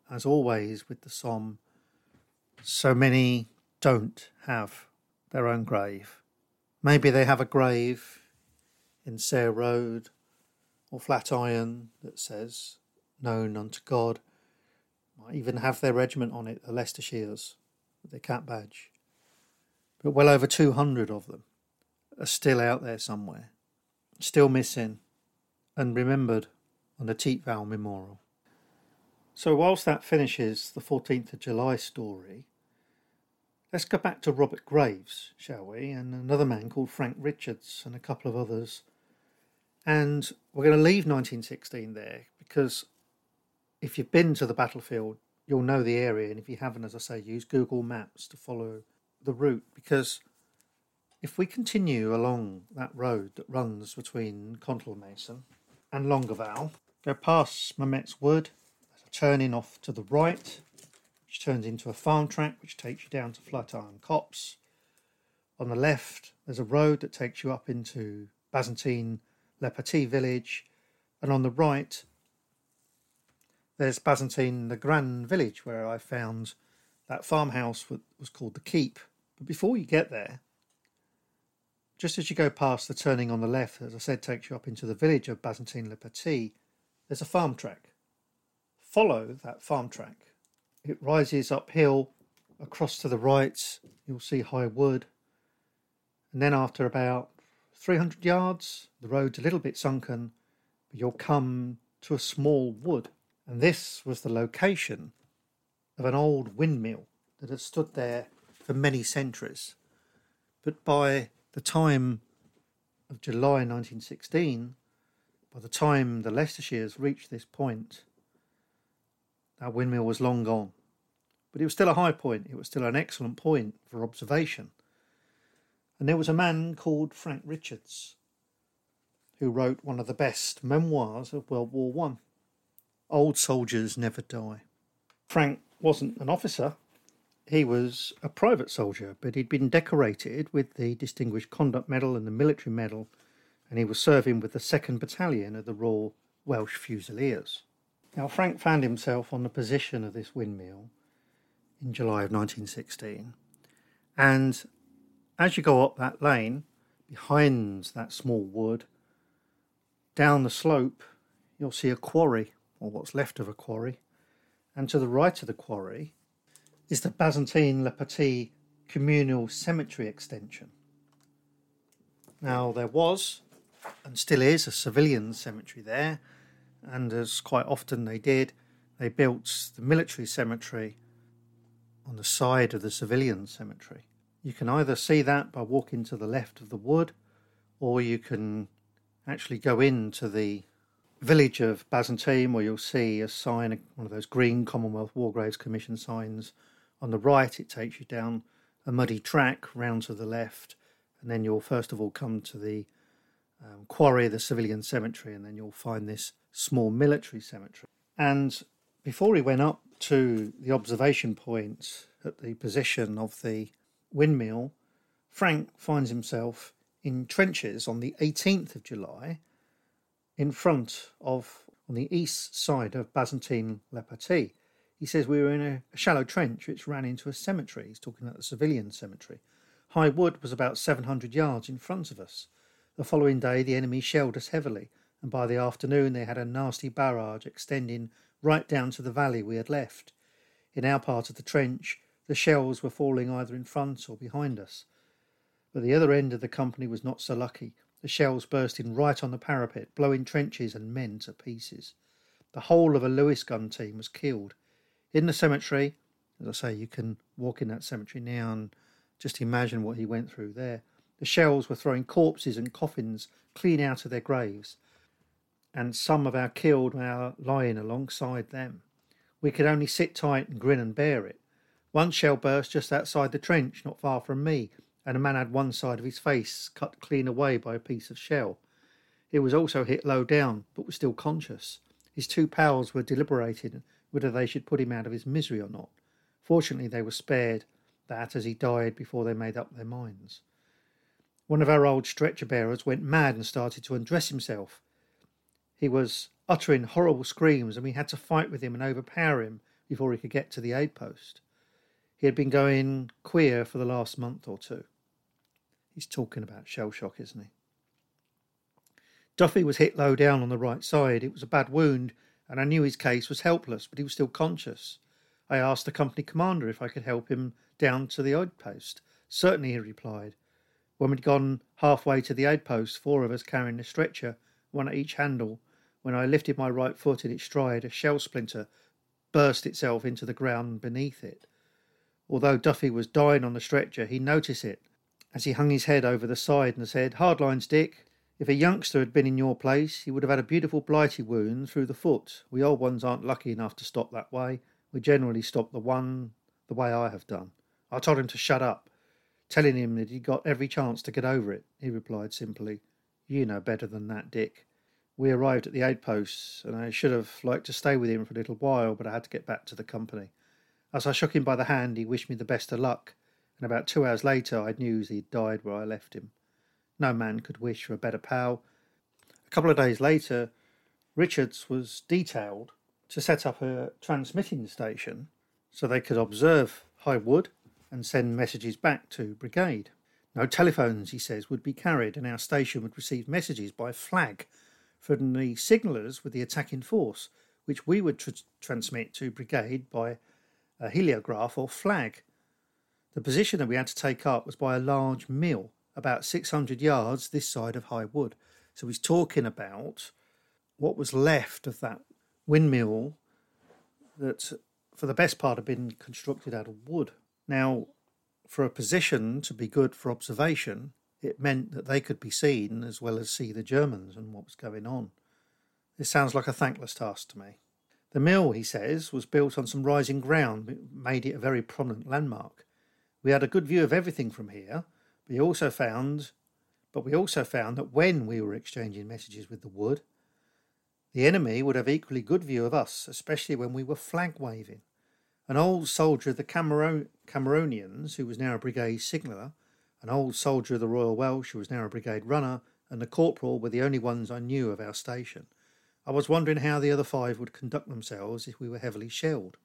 as always with the Somme, so many don't have their own grave. Maybe they have a grave in Sayre Road or Flatiron that says, known unto God. Might even have their regiment on it, the Leicestershires, with their cap badge. But well over 200 of them are still out there somewhere, still missing and remembered on the Thiepval Memorial. So whilst that finishes the 14th of July story, let's go back to Robert Graves, shall we, and another man called Frank Richards and a couple of others. And we're going to leave 1916 there because if you've been to the battlefield, you'll know the area. And if you haven't, as I say, use Google Maps to follow the route. Because if we continue along that road that runs between Contalmaison and Longueval, go past Mametz Wood, there's a turning off to the right, which turns into a farm track, which takes you down to Flatiron Copse. On the left, there's a road that takes you up into Bazentine-le Petit village. And on the right, there's Bazentine-le-Grand village, where I found that farmhouse was called the Keep. But before you get there, just as you go past the turning on the left, as I said, takes you up into the village of Bazentine-le Petit, there's a farm track. Follow that farm track. It rises uphill, across to the right, you'll see high wood. And then after about 300 yards, the road's a little bit sunken, but you'll come to a small wood. And this was the location of an old windmill that had stood there for many centuries. But by the time of July 1916, by the time the Leicestershires reached this point, that windmill was long gone. But it was still a high point. It was still an excellent point for observation. And there was a man called Frank Richards who wrote one of the best memoirs of World War I. Old Soldiers Never Die. Frank wasn't an officer. He was a private soldier, but he'd been decorated with the Distinguished Conduct Medal and the Military Medal, and he was serving with the 2nd Battalion of the Royal Welsh Fusiliers. Now, Frank found himself on the position of this windmill in July of 1916, and as you go up that lane, behind that small wood, down the slope, you'll see a quarry, or what's left of a quarry, and to the right of the quarry is the Bazentine-le Petit communal cemetery extension. Now, there was, and still is, a civilian cemetery there, and as quite often they did, they built the military cemetery on the side of the civilian cemetery. You can either see that by walking to the left of the wood, or you can actually go into the village of Bazentine, where you'll see a sign, one of those green Commonwealth War Graves Commission signs. On the right, it takes you down a muddy track round to the left, and then you'll first of all come to the quarry, the civilian cemetery, and then you'll find this small military cemetery. And before he went up to the observation point at the position of the windmill, Frank finds himself in trenches on the 18th of July in front of, on the east side of Bazentine-le Petit. He says we were in a shallow trench which ran into a cemetery. He's talking about the civilian cemetery. High wood was about 700 yards in front of us. The following day the enemy shelled us heavily, and by the afternoon they had a nasty barrage extending right down to the valley we had left. In our part of the trench, the shells were falling either in front or behind us. But the other end of the company was not so lucky. The shells bursting right on the parapet, blowing trenches and men to pieces. The whole of a Lewis gun team was killed. In the cemetery, as I say, you can walk in that cemetery now and just imagine what he went through there. The shells were throwing corpses and coffins clean out of their graves, and some of our killed were lying alongside them. We could only sit tight and grin and bear it. One shell burst just outside the trench, not far from me, and a man had one side of his face cut clean away by a piece of shell. He was also hit low down, but was still conscious. His two pals were deliberating whether they should put him out of his misery or not. Fortunately, they were spared that as he died before they made up their minds. One of our old stretcher bearers went mad and started to undress himself. He was uttering horrible screams, and we had to fight with him and overpower him before he could get to the aid post. He had been going queer for the last month or two. He's talking about shell shock, isn't he? Duffy was hit low down on the right side. It was a bad wound, and I knew his case was helpless, but he was still conscious. I asked the company commander if I could help him down to the aid post. Certainly, he replied. When we'd gone halfway to the aid post, 4 of us carrying a stretcher, one at each handle, when I lifted my right foot in its stride, a shell splinter burst itself into the ground beneath it. Although Duffy was dying on the stretcher, he noticed it as he hung his head over the side and said, "Hard lines, Dick. If a youngster had been in your place, he would have had a beautiful blighty wound through the foot. We old ones aren't lucky enough to stop that way. We generally stop the way I have done." I told him to shut up, telling him that he'd got every chance to get over it. He replied simply, "You know better than that, Dick." We arrived at the aid posts, and I should have liked to stay with him for a little while, but I had to get back to the company. As I shook him by the hand, he wished me the best of luck, and about 2 hours later I knew he'd died where I left him. No man could wish for a better pal. A couple of days later, Richards was detailed to set up a transmitting station so they could observe High Wood and send messages back to brigade. No telephones, he says, would be carried, and our station would receive messages by flag from the signallers with the attacking force, which we would transmit to brigade by a heliograph or flag. The position that we had to take up was by a large mill, about 600 yards this side of High Wood. So he's talking about what was left of that windmill that, for the best part, had been constructed out of wood. Now, for a position to be good for observation, it meant that they could be seen as well as see the Germans and what was going on. This sounds like a thankless task to me. The mill, he says, was built on some rising ground, which made it a very prominent landmark. We had a good view of everything from here, but we also found that when we were exchanging messages with the wood, the enemy would have equally good view of us, especially when we were flag waving. An old soldier of the Cameronians, who was now a brigade signaller, an old soldier of the Royal Welsh, who was now a brigade runner, and the corporal were the only ones I knew of our station. I was wondering how the other 5 would conduct themselves if we were heavily shelled.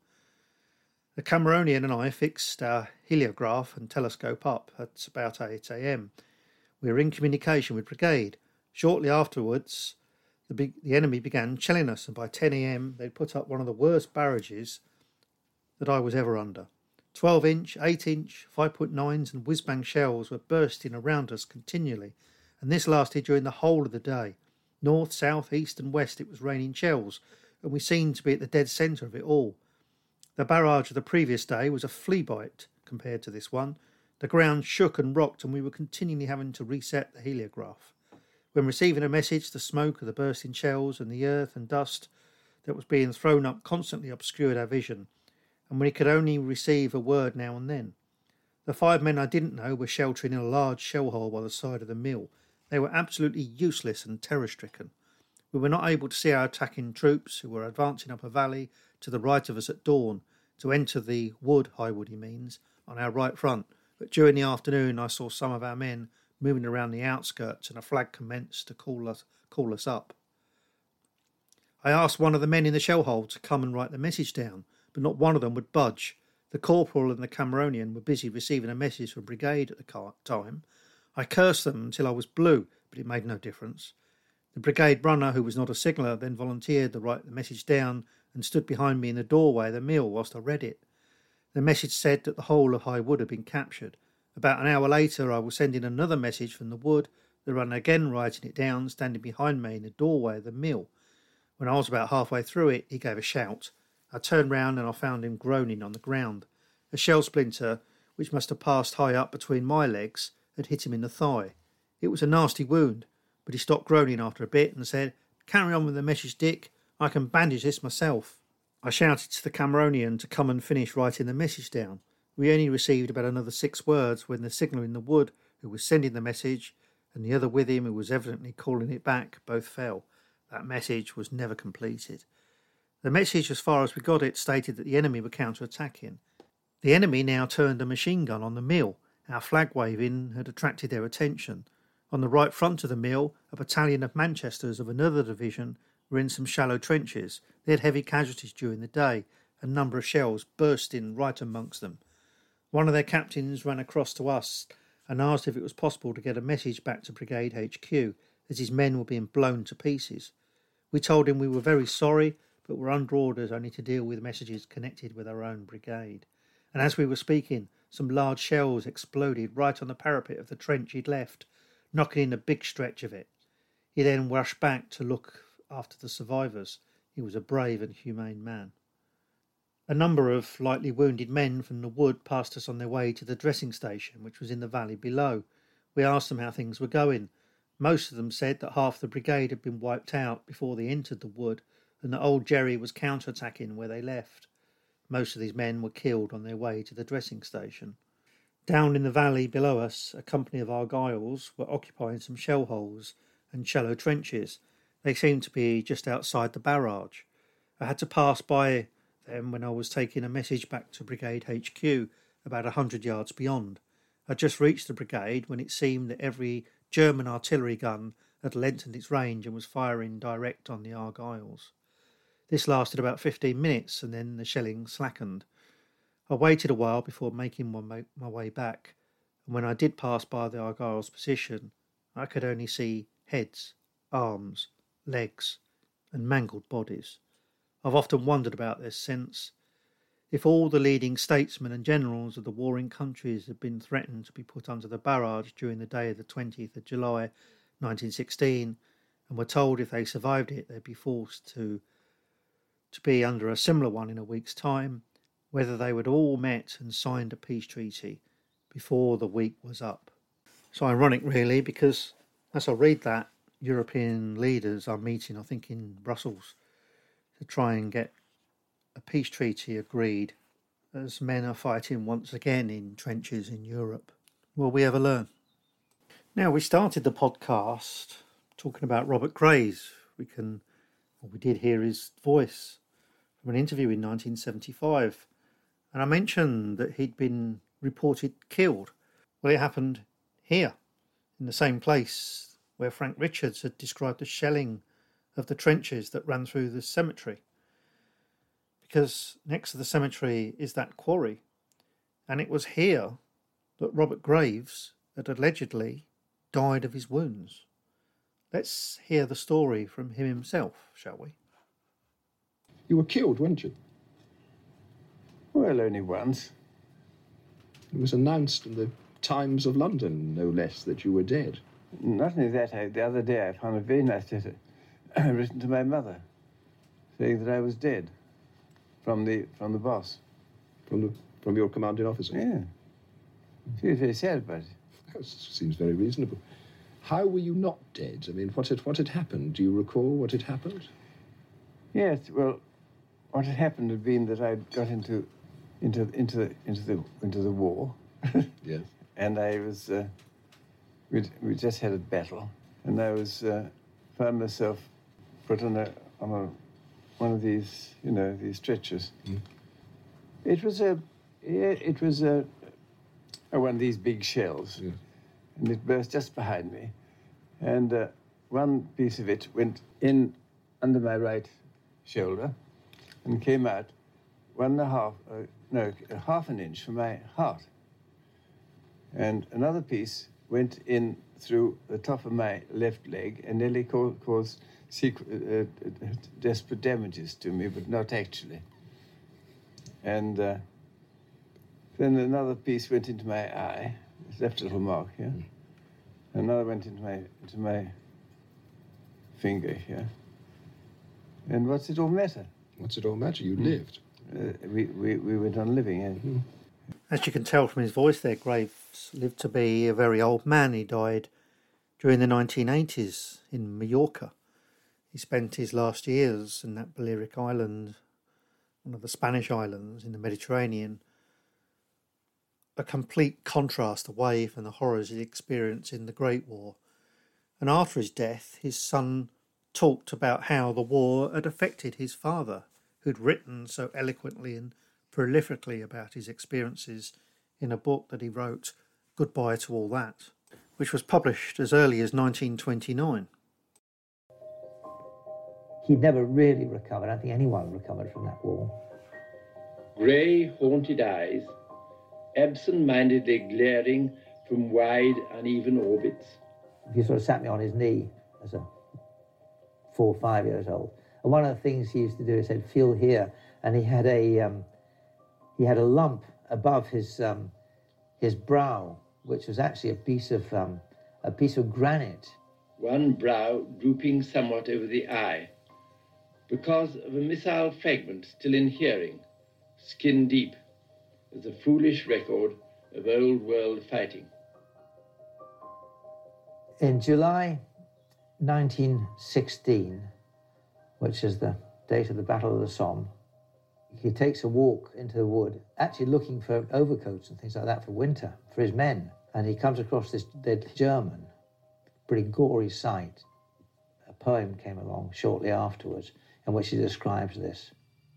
The Cameronian and I fixed our heliograph and telescope up at about 8 a.m. We were in communication with brigade. Shortly afterwards, the enemy began shelling us, and by 10 a.m. they'd put up one of the worst barrages that I was ever under. 12-inch, 8-inch, 5.9s and whiz-bang shells were bursting around us continually, and this lasted during the whole of the day. North, south, east and west it was raining shells, and we seemed to be at the dead centre of it all. The barrage of the previous day was a flea bite compared to this one. The ground shook and rocked, and we were continually having to reset the heliograph. When receiving a message, the smoke of the bursting shells and the earth and dust that was being thrown up constantly obscured our vision, and we could only receive a word now and then. The 5 men I didn't know were sheltering in a large shell hole by the side of the mill. They were absolutely useless and terror-stricken. We were not able to see our attacking troops, who were advancing up a valley to the right of us at dawn, to enter the wood, High Wood he means, on our right front. But during the afternoon I saw some of our men moving around the outskirts, and a flag commenced to call us up. I asked one of the men in the shell hole to come and write the message down, but not one of them would budge. The corporal and the Cameronian were busy receiving a message from brigade at the time. I cursed them until I was blue, but it made no difference. The brigade runner, who was not a signaller, then volunteered to write the message down and stood behind me in the doorway of the mill whilst I read it. The message said that the whole of High Wood had been captured. About an hour later I was sending another message from the wood, the runner again writing it down, standing behind me in the doorway of the mill. When I was about halfway through it, he gave a shout. I turned round and I found him groaning on the ground. A shell splinter, which must have passed high up between my legs, had hit him in the thigh. It was a nasty wound, but he stopped groaning after a bit and said, "Carry on with the message, Dick. I can bandage this myself." I shouted to the Cameronian to come and finish writing the message down. We only received about another 6 words when the signaller in the wood, who was sending the message, and the other with him, who was evidently calling it back, both fell. That message was never completed. The message, as far as we got it, stated that the enemy were counter-attacking. The enemy now turned a machine gun on the mill. Our flag waving had attracted their attention. On the right front of the mill, a battalion of Manchesters of another division were in some shallow trenches. They had heavy casualties during the day, a number of shells bursting right amongst them. One of their captains ran across to us and asked if it was possible to get a message back to Brigade HQ, as his men were being blown to pieces. We told him we were very sorry, but were under orders only to deal with messages connected with our own brigade. And as we were speaking, some large shells exploded right on the parapet of the trench he'd left, knocking in a big stretch of it. He then rushed back to look after the survivors. He was a brave and humane man. A number of lightly wounded men from the wood passed us on their way to the dressing station, which was in the valley below. We asked them how things were going. Most of them said that half the brigade had been wiped out before they entered the wood, and that old Jerry was counter-attacking where they left. Most of these men were killed on their way to the dressing station. Down in the valley below us, a company of Argylls were occupying some shell holes and shallow trenches. They seemed to be just outside the barrage. I had to pass by them when I was taking a message back to Brigade HQ about 100 yards beyond. I just reached the brigade when it seemed that every German artillery gun had lengthened its range and was firing direct on the Argylls. This lasted about 15 minutes and then the shelling slackened. I waited a while before making my way back, and when I did pass by the Argylls' position, I could only see heads, arms, legs, and mangled bodies. I've often wondered about this since. If all the leading statesmen and generals of the warring countries had been threatened to be put under the barrage during the day of the 20th of July 1916, and were told if they survived it they'd be forced to be under a similar one in a week's time, whether they would all met and signed a peace treaty before the week was up. It's ironic, really, because as I read that, European leaders are meeting, I think, in Brussels to try and get a peace treaty agreed, as men are fighting once again in trenches in Europe. Will we ever learn? Now, we started the podcast talking about Robert Graves. We did hear his voice from an interview in 1975, and I mentioned that he'd been reported killed. Well, it happened here, in the same place where Frank Richards had described the shelling of the trenches that ran through the cemetery. Because next to the cemetery is that quarry, and it was here that Robert Graves had allegedly died of his wounds. Let's hear the story from him himself, shall we? You were killed, weren't you? Well, only once. It was announced in the Times of London, no less, that you were dead. Not only that, the other day I found a very nice letter written to my mother, saying that I was dead from the boss. From your commanding officer? Yeah. She was very sad about it. That seems very reasonable. How were you not dead? I mean, what had happened? Do you recall what had happened? Yes. Well, what had happened had been that I'd got into the war. Yes. And I was we just had a battle, and I was found myself put on one of these, these stretchers. Mm. It was one of these big shells, yeah. And it burst just behind me, and one piece of it went in under my right shoulder, and came out half an inch from my heart, and another piece went in through the top of my left leg and nearly caused desperate damages to me, but not actually. And then another piece went into my eye. It left a little mark here. Mm. Another went into my finger here. And what's it all matter? What's it all matter? You lived. We went on living, yeah. Mm. As you can tell from his voice there, Graves lived to be a very old man. He died during the 1980s in Mallorca. He spent his last years in that Balearic island, one of the Spanish islands in the Mediterranean, a complete contrast away from the horrors he experienced in the Great War. And after his death, his son talked about how the war had affected his father, who'd written so eloquently and prolifically about his experiences in a book that he wrote, Goodbye to All That, which was published as early as 1929. He'd never really recovered. I don't think anyone recovered from that war. grey, haunted eyes, absent-mindedly glaring from wide, uneven orbits. He sort of sat me on his knee as a 4 or 5 years old. And one of the things he used to do is said, "Feel here," and he had a lump above his brow, which was actually a piece of granite. One brow drooping somewhat over the eye, because of a missile fragment still in hearing, skin deep, as a foolish record of old world fighting. In July 1916, which is the date of the Battle of the Somme, he takes a walk into the wood, actually looking for overcoats and things like that for winter, for his men. And he comes across this dead German, pretty gory sight. A poem came along shortly afterwards in which he describes this.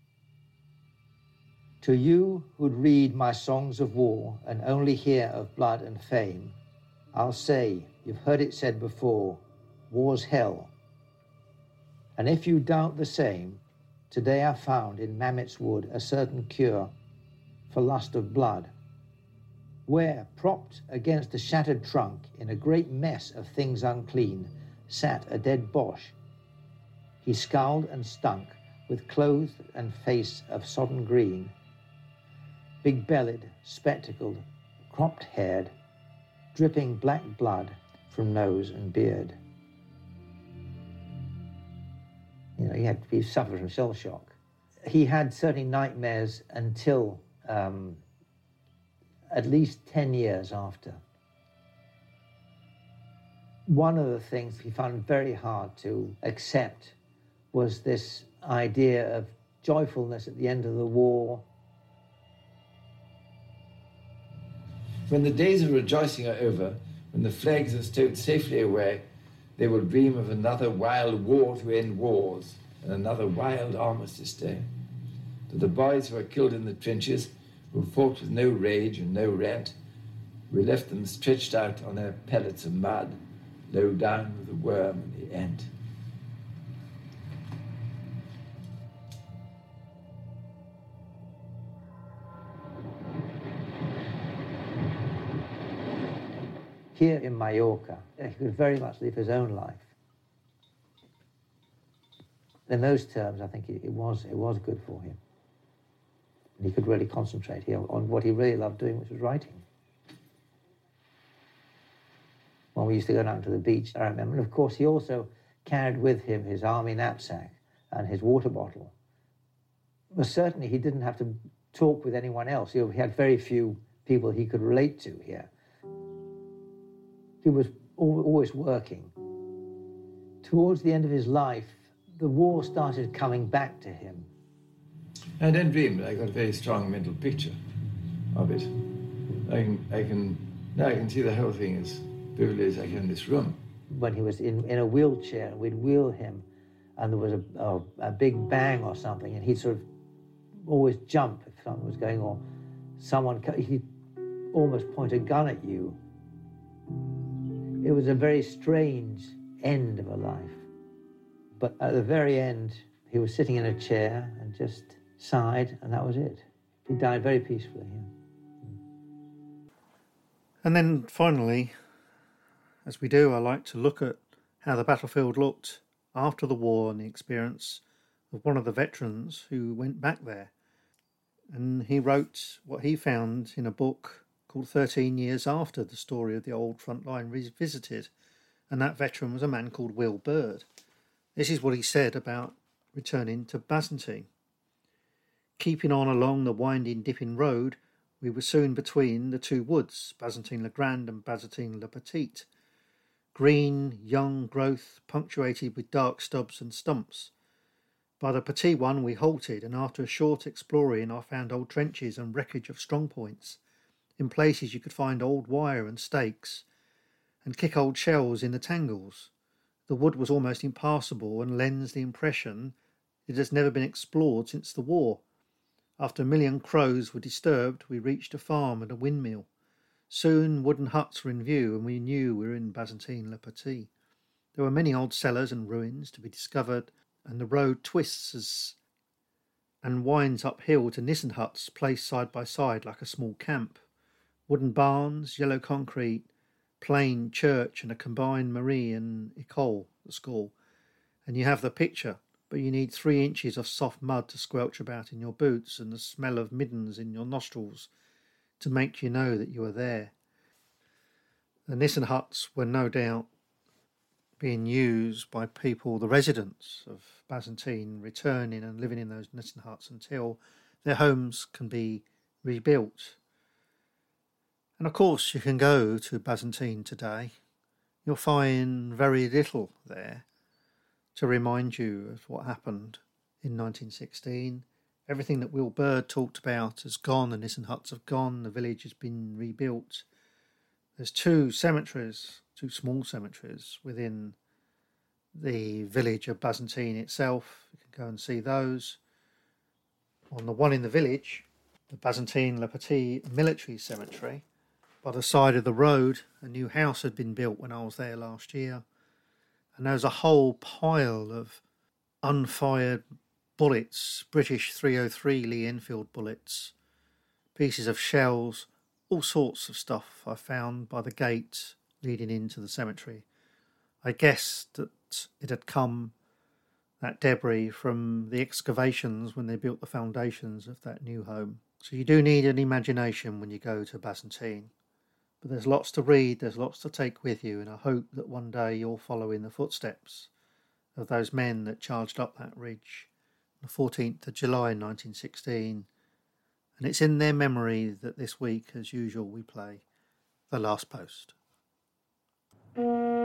To you who'd read my songs of war and only hear of blood and fame, I'll say, you've heard it said before, war's hell. And if you doubt the same, today I found in Mametz Wood a certain cure for lust of blood, where, propped against a shattered trunk in a great mess of things unclean, sat a dead Boche. He scowled and stunk, with clothes and face of sodden green, big-bellied, spectacled, cropped-haired, dripping black blood from nose and beard. You know, he suffered from shell shock. He had certainly nightmares until at least 10 years after. One of the things he found very hard to accept was this idea of joyfulness at the end of the war. When the days of rejoicing are over, when the flags are stowed safely away, they will dream of another wild war to end wars and another wild armistice day. To the boys who are killed in the trenches, who fought with no rage and no rant, we left them stretched out on their pellets of mud, low down with the worm and the ant. Here in Mallorca, he could very much live his own life. In those terms, I think it was good for him. And he could really concentrate here on what he really loved doing, which was writing. When we used to go down to the beach, I remember, and of course he also carried with him his army knapsack and his water bottle. But certainly he didn't have to talk with anyone else. He had very few people he could relate to here. He was always working. Towards the end of his life, the war started coming back to him. I don't dream, but I got a very strong mental picture of it. I can see the whole thing as vividly as I can in this room. When he was in a wheelchair, we'd wheel him, and there was a big bang or something, and he'd sort of always jump if something was going on. He'd almost point a gun at you. It was a very strange end of a life. But at the very end, he was sitting in a chair and just sighed, and that was it. He died very peacefully. Yeah. And then finally, as we do, I like to look at how the battlefield looked after the war and the experience of one of the veterans who went back there. And he wrote what he found in a book called 13 Years After, the story of the old front line revisited. And that veteran was a man called Will Bird. This is what he said about returning to Bazentine. Keeping on along the winding, dipping road, we were soon between the two woods, Bazentine-le-Grand and Bazentine-le-Petit. Green, young growth, punctuated with dark stubs and stumps. By the Petit one we halted, and after a short exploring I found old trenches and wreckage of strong points. In places you could find old wire and stakes, and kick old shells in the tangles. The wood was almost impassable and lends the impression it has never been explored since the war. After a million crows were disturbed, we reached a farm and a windmill. Soon wooden huts were in view, and we knew we were in Bazentine-le-Petit. There were many old cellars and ruins to be discovered, and the road twists as and winds uphill to Nissen huts placed side by side like a small camp. Wooden barns, yellow concrete, plain church and a combined Marie and École, the school. And you have the picture, but you need 3 inches of soft mud to squelch about in your boots and the smell of middens in your nostrils to make you know that you are there. The Nissen huts were no doubt being used by people, the residents of Byzantine, returning and living in those Nissen huts until their homes can be rebuilt. And of course, you can go to Byzantine today. You'll find very little there to remind you of what happened in 1916. Everything that Will Bird talked about has gone, the Nissen huts have gone, the village has been rebuilt. There's 2 cemeteries, 2 small cemeteries within the village of Byzantine itself. You can go and see those. On the one in the village, the Byzantine Le Petit Military Cemetery, by the side of the road, a new house had been built when I was there last year. And there was a whole pile of unfired bullets, British .303 Lee Enfield bullets, pieces of shells, all sorts of stuff I found by the gate leading into the cemetery. I guessed that it had come, that debris, from the excavations when they built the foundations of that new home. So you do need an imagination when you go to Byzantine. But there's lots to read, there's lots to take with you, and I hope that one day you'll follow in the footsteps of those men that charged up that ridge on the 14th of July 1916. And it's in their memory that this week, as usual, we play The Last Post.